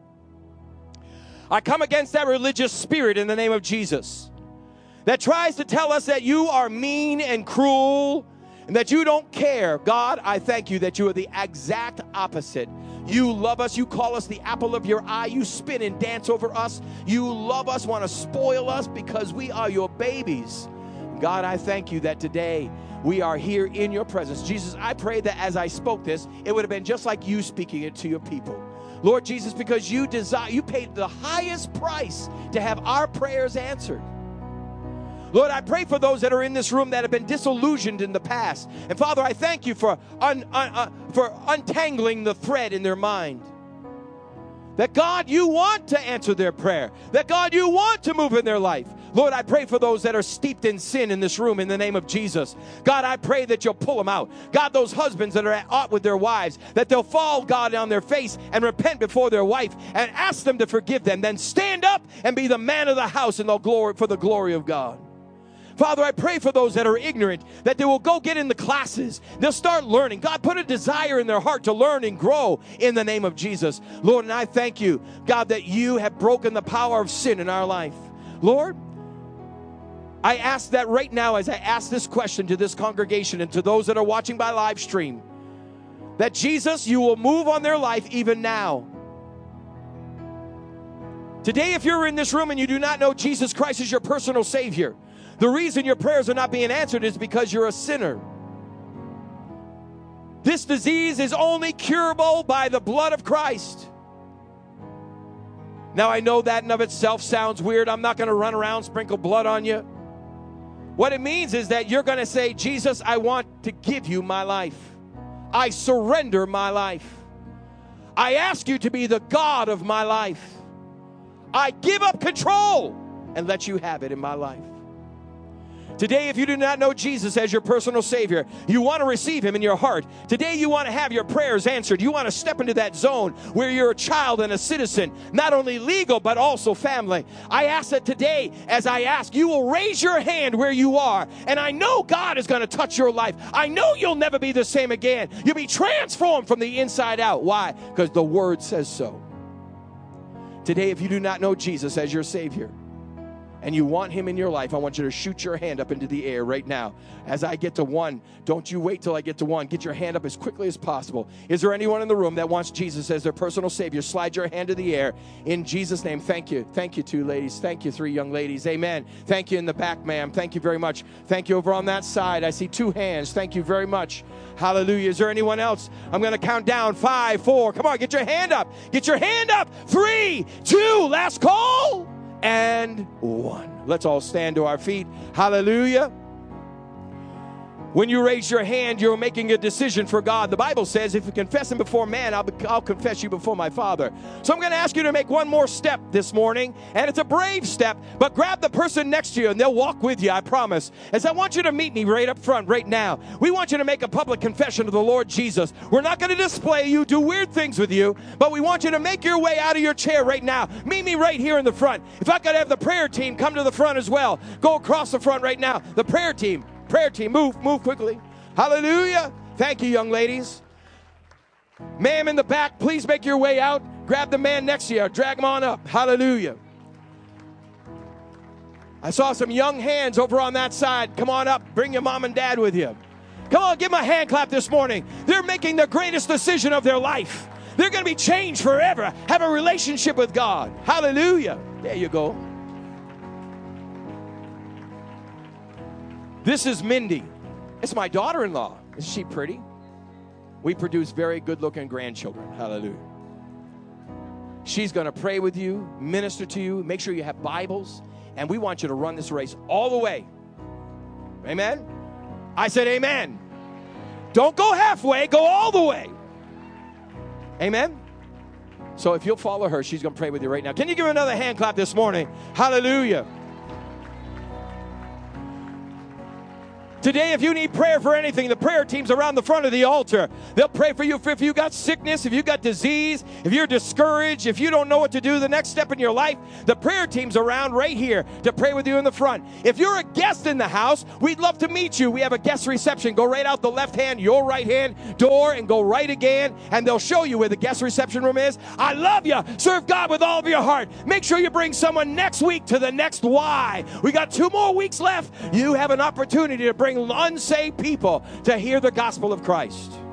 I come against that religious spirit in the name of Jesus that tries to tell us that you are mean and cruel and that you don't care. God, I thank you that you are the exact opposite. You love us. You call us the apple of your eye. You spin and dance over us. You love us, want to spoil us because we are your babies. God, I thank you that today we are here in your presence. Jesus, I pray that as I spoke this, it would have been just like you speaking it to your people. Lord Jesus, because you desire, you paid the highest price to have our prayers answered. Lord, I pray for those that are in this room that have been disillusioned in the past. And Father, I thank you for, un, un, uh, for untangling the thread in their mind. That God, you want to answer their prayer. That God, you want to move in their life. Lord, I pray for those that are steeped in sin in this room in the name of Jesus. God, I pray that you'll pull them out. God, those husbands that are at odds with their wives, that they'll fall, God, on their face and repent before their wife and ask them to forgive them. Then stand up and be the man of the house in the glory, for the glory of God. Father, I pray for those that are ignorant, that they will go get in the classes. They'll start learning. God, put a desire in their heart to learn and grow in the name of Jesus. Lord, and I thank you, God, that you have broken the power of sin in our life. Lord, I ask that right now as I ask this question to this congregation and to those that are watching by live stream, that Jesus, you will move on their life even now. Today, if you're in this room and you do not know Jesus Christ as your personal Savior, the reason your prayers are not being answered is because you're a sinner. This disease is only curable by the blood of Christ. Now, I know that in of itself sounds weird. I'm not going to run around, sprinkle blood on you. What it means is that you're going to say, Jesus, I want to give you my life. I surrender my life. I ask you to be the God of my life. I give up control and let you have it in my life. Today, if you do not know Jesus as your personal Savior, you want to receive Him in your heart. Today, you want to have your prayers answered. You want to step into that zone where you're a child and a citizen, not only legal, but also family. I ask that today, as I ask, you will raise your hand where you are. And I know God is going to touch your life. I know you'll never be the same again. You'll be transformed from the inside out. Why? Because the Word says so. Today, if you do not know Jesus as your Savior, and you want Him in your life, I want you to shoot your hand up into the air right now. As I get to one, don't you wait till I get to one. Get your hand up as quickly as possible. Is there anyone in the room that wants Jesus as their personal Savior? Slide your hand to the air in Jesus' name. Thank you. Thank you, two ladies. Thank you, three young ladies. Amen. Thank you in the back, ma'am. Thank you very much. Thank you over on that side. I see two hands. Thank you very much. Hallelujah. Is there anyone else? I'm going to count down. Five, four. Come on, get your hand up. Get your hand up. Three, two, last call. And one. Let's all stand to our feet. Hallelujah. When you raise your hand, you're making a decision for God. The Bible says, if you confess Him before man, I'll, be, I'll confess you before my Father. So I'm going to ask you to make one more step this morning. And it's a brave step, but grab the person next to you and they'll walk with you, I promise. As I want you to meet me right up front right now. We want you to make a public confession of the Lord Jesus. We're not going to display you, do weird things with you, but we want you to make your way out of your chair right now. Meet me right here in the front. If I could have the prayer team come to the front as well. Go across the front right now. The prayer team. Prayer team, move, move quickly. Hallelujah. Thank you, young ladies. Ma'am in the back, please make your way out. Grab the man next to you. Drag him on up. Hallelujah. I saw some young hands over on that side. Come on up. Bring your mom and dad with you. Come on, give them a hand clap this morning. They're making the greatest decision of their life. They're going to be changed forever. Have a relationship with God. Hallelujah. There you go. This is Mindy. It's my daughter-in-law. Is she pretty? We produce very good-looking grandchildren. Hallelujah. She's going to pray with you, minister to you, make sure you have Bibles, and we want you to run this race all the way. Amen? I said amen. Don't go halfway, go all the way. Amen? So if you'll follow her, she's going to pray with you right now. Can you give her another hand clap this morning? Hallelujah. Today, if you need prayer for anything, the prayer team's around the front of the altar. They'll pray for you for if you got sickness, if you got disease, if you're discouraged, if you don't know what to do the next step in your life. The prayer team's around right here to pray with you in the front. If you're a guest in the house, we'd love to meet you. We have a guest reception. Go right out the left hand, your right hand door, and go right again, and they'll show you where the guest reception room is. I love you. Serve God with all of your heart. Make sure you bring someone next week to the next Y. We got two more weeks left. You have an opportunity to bring unsaved people to hear the gospel of Christ.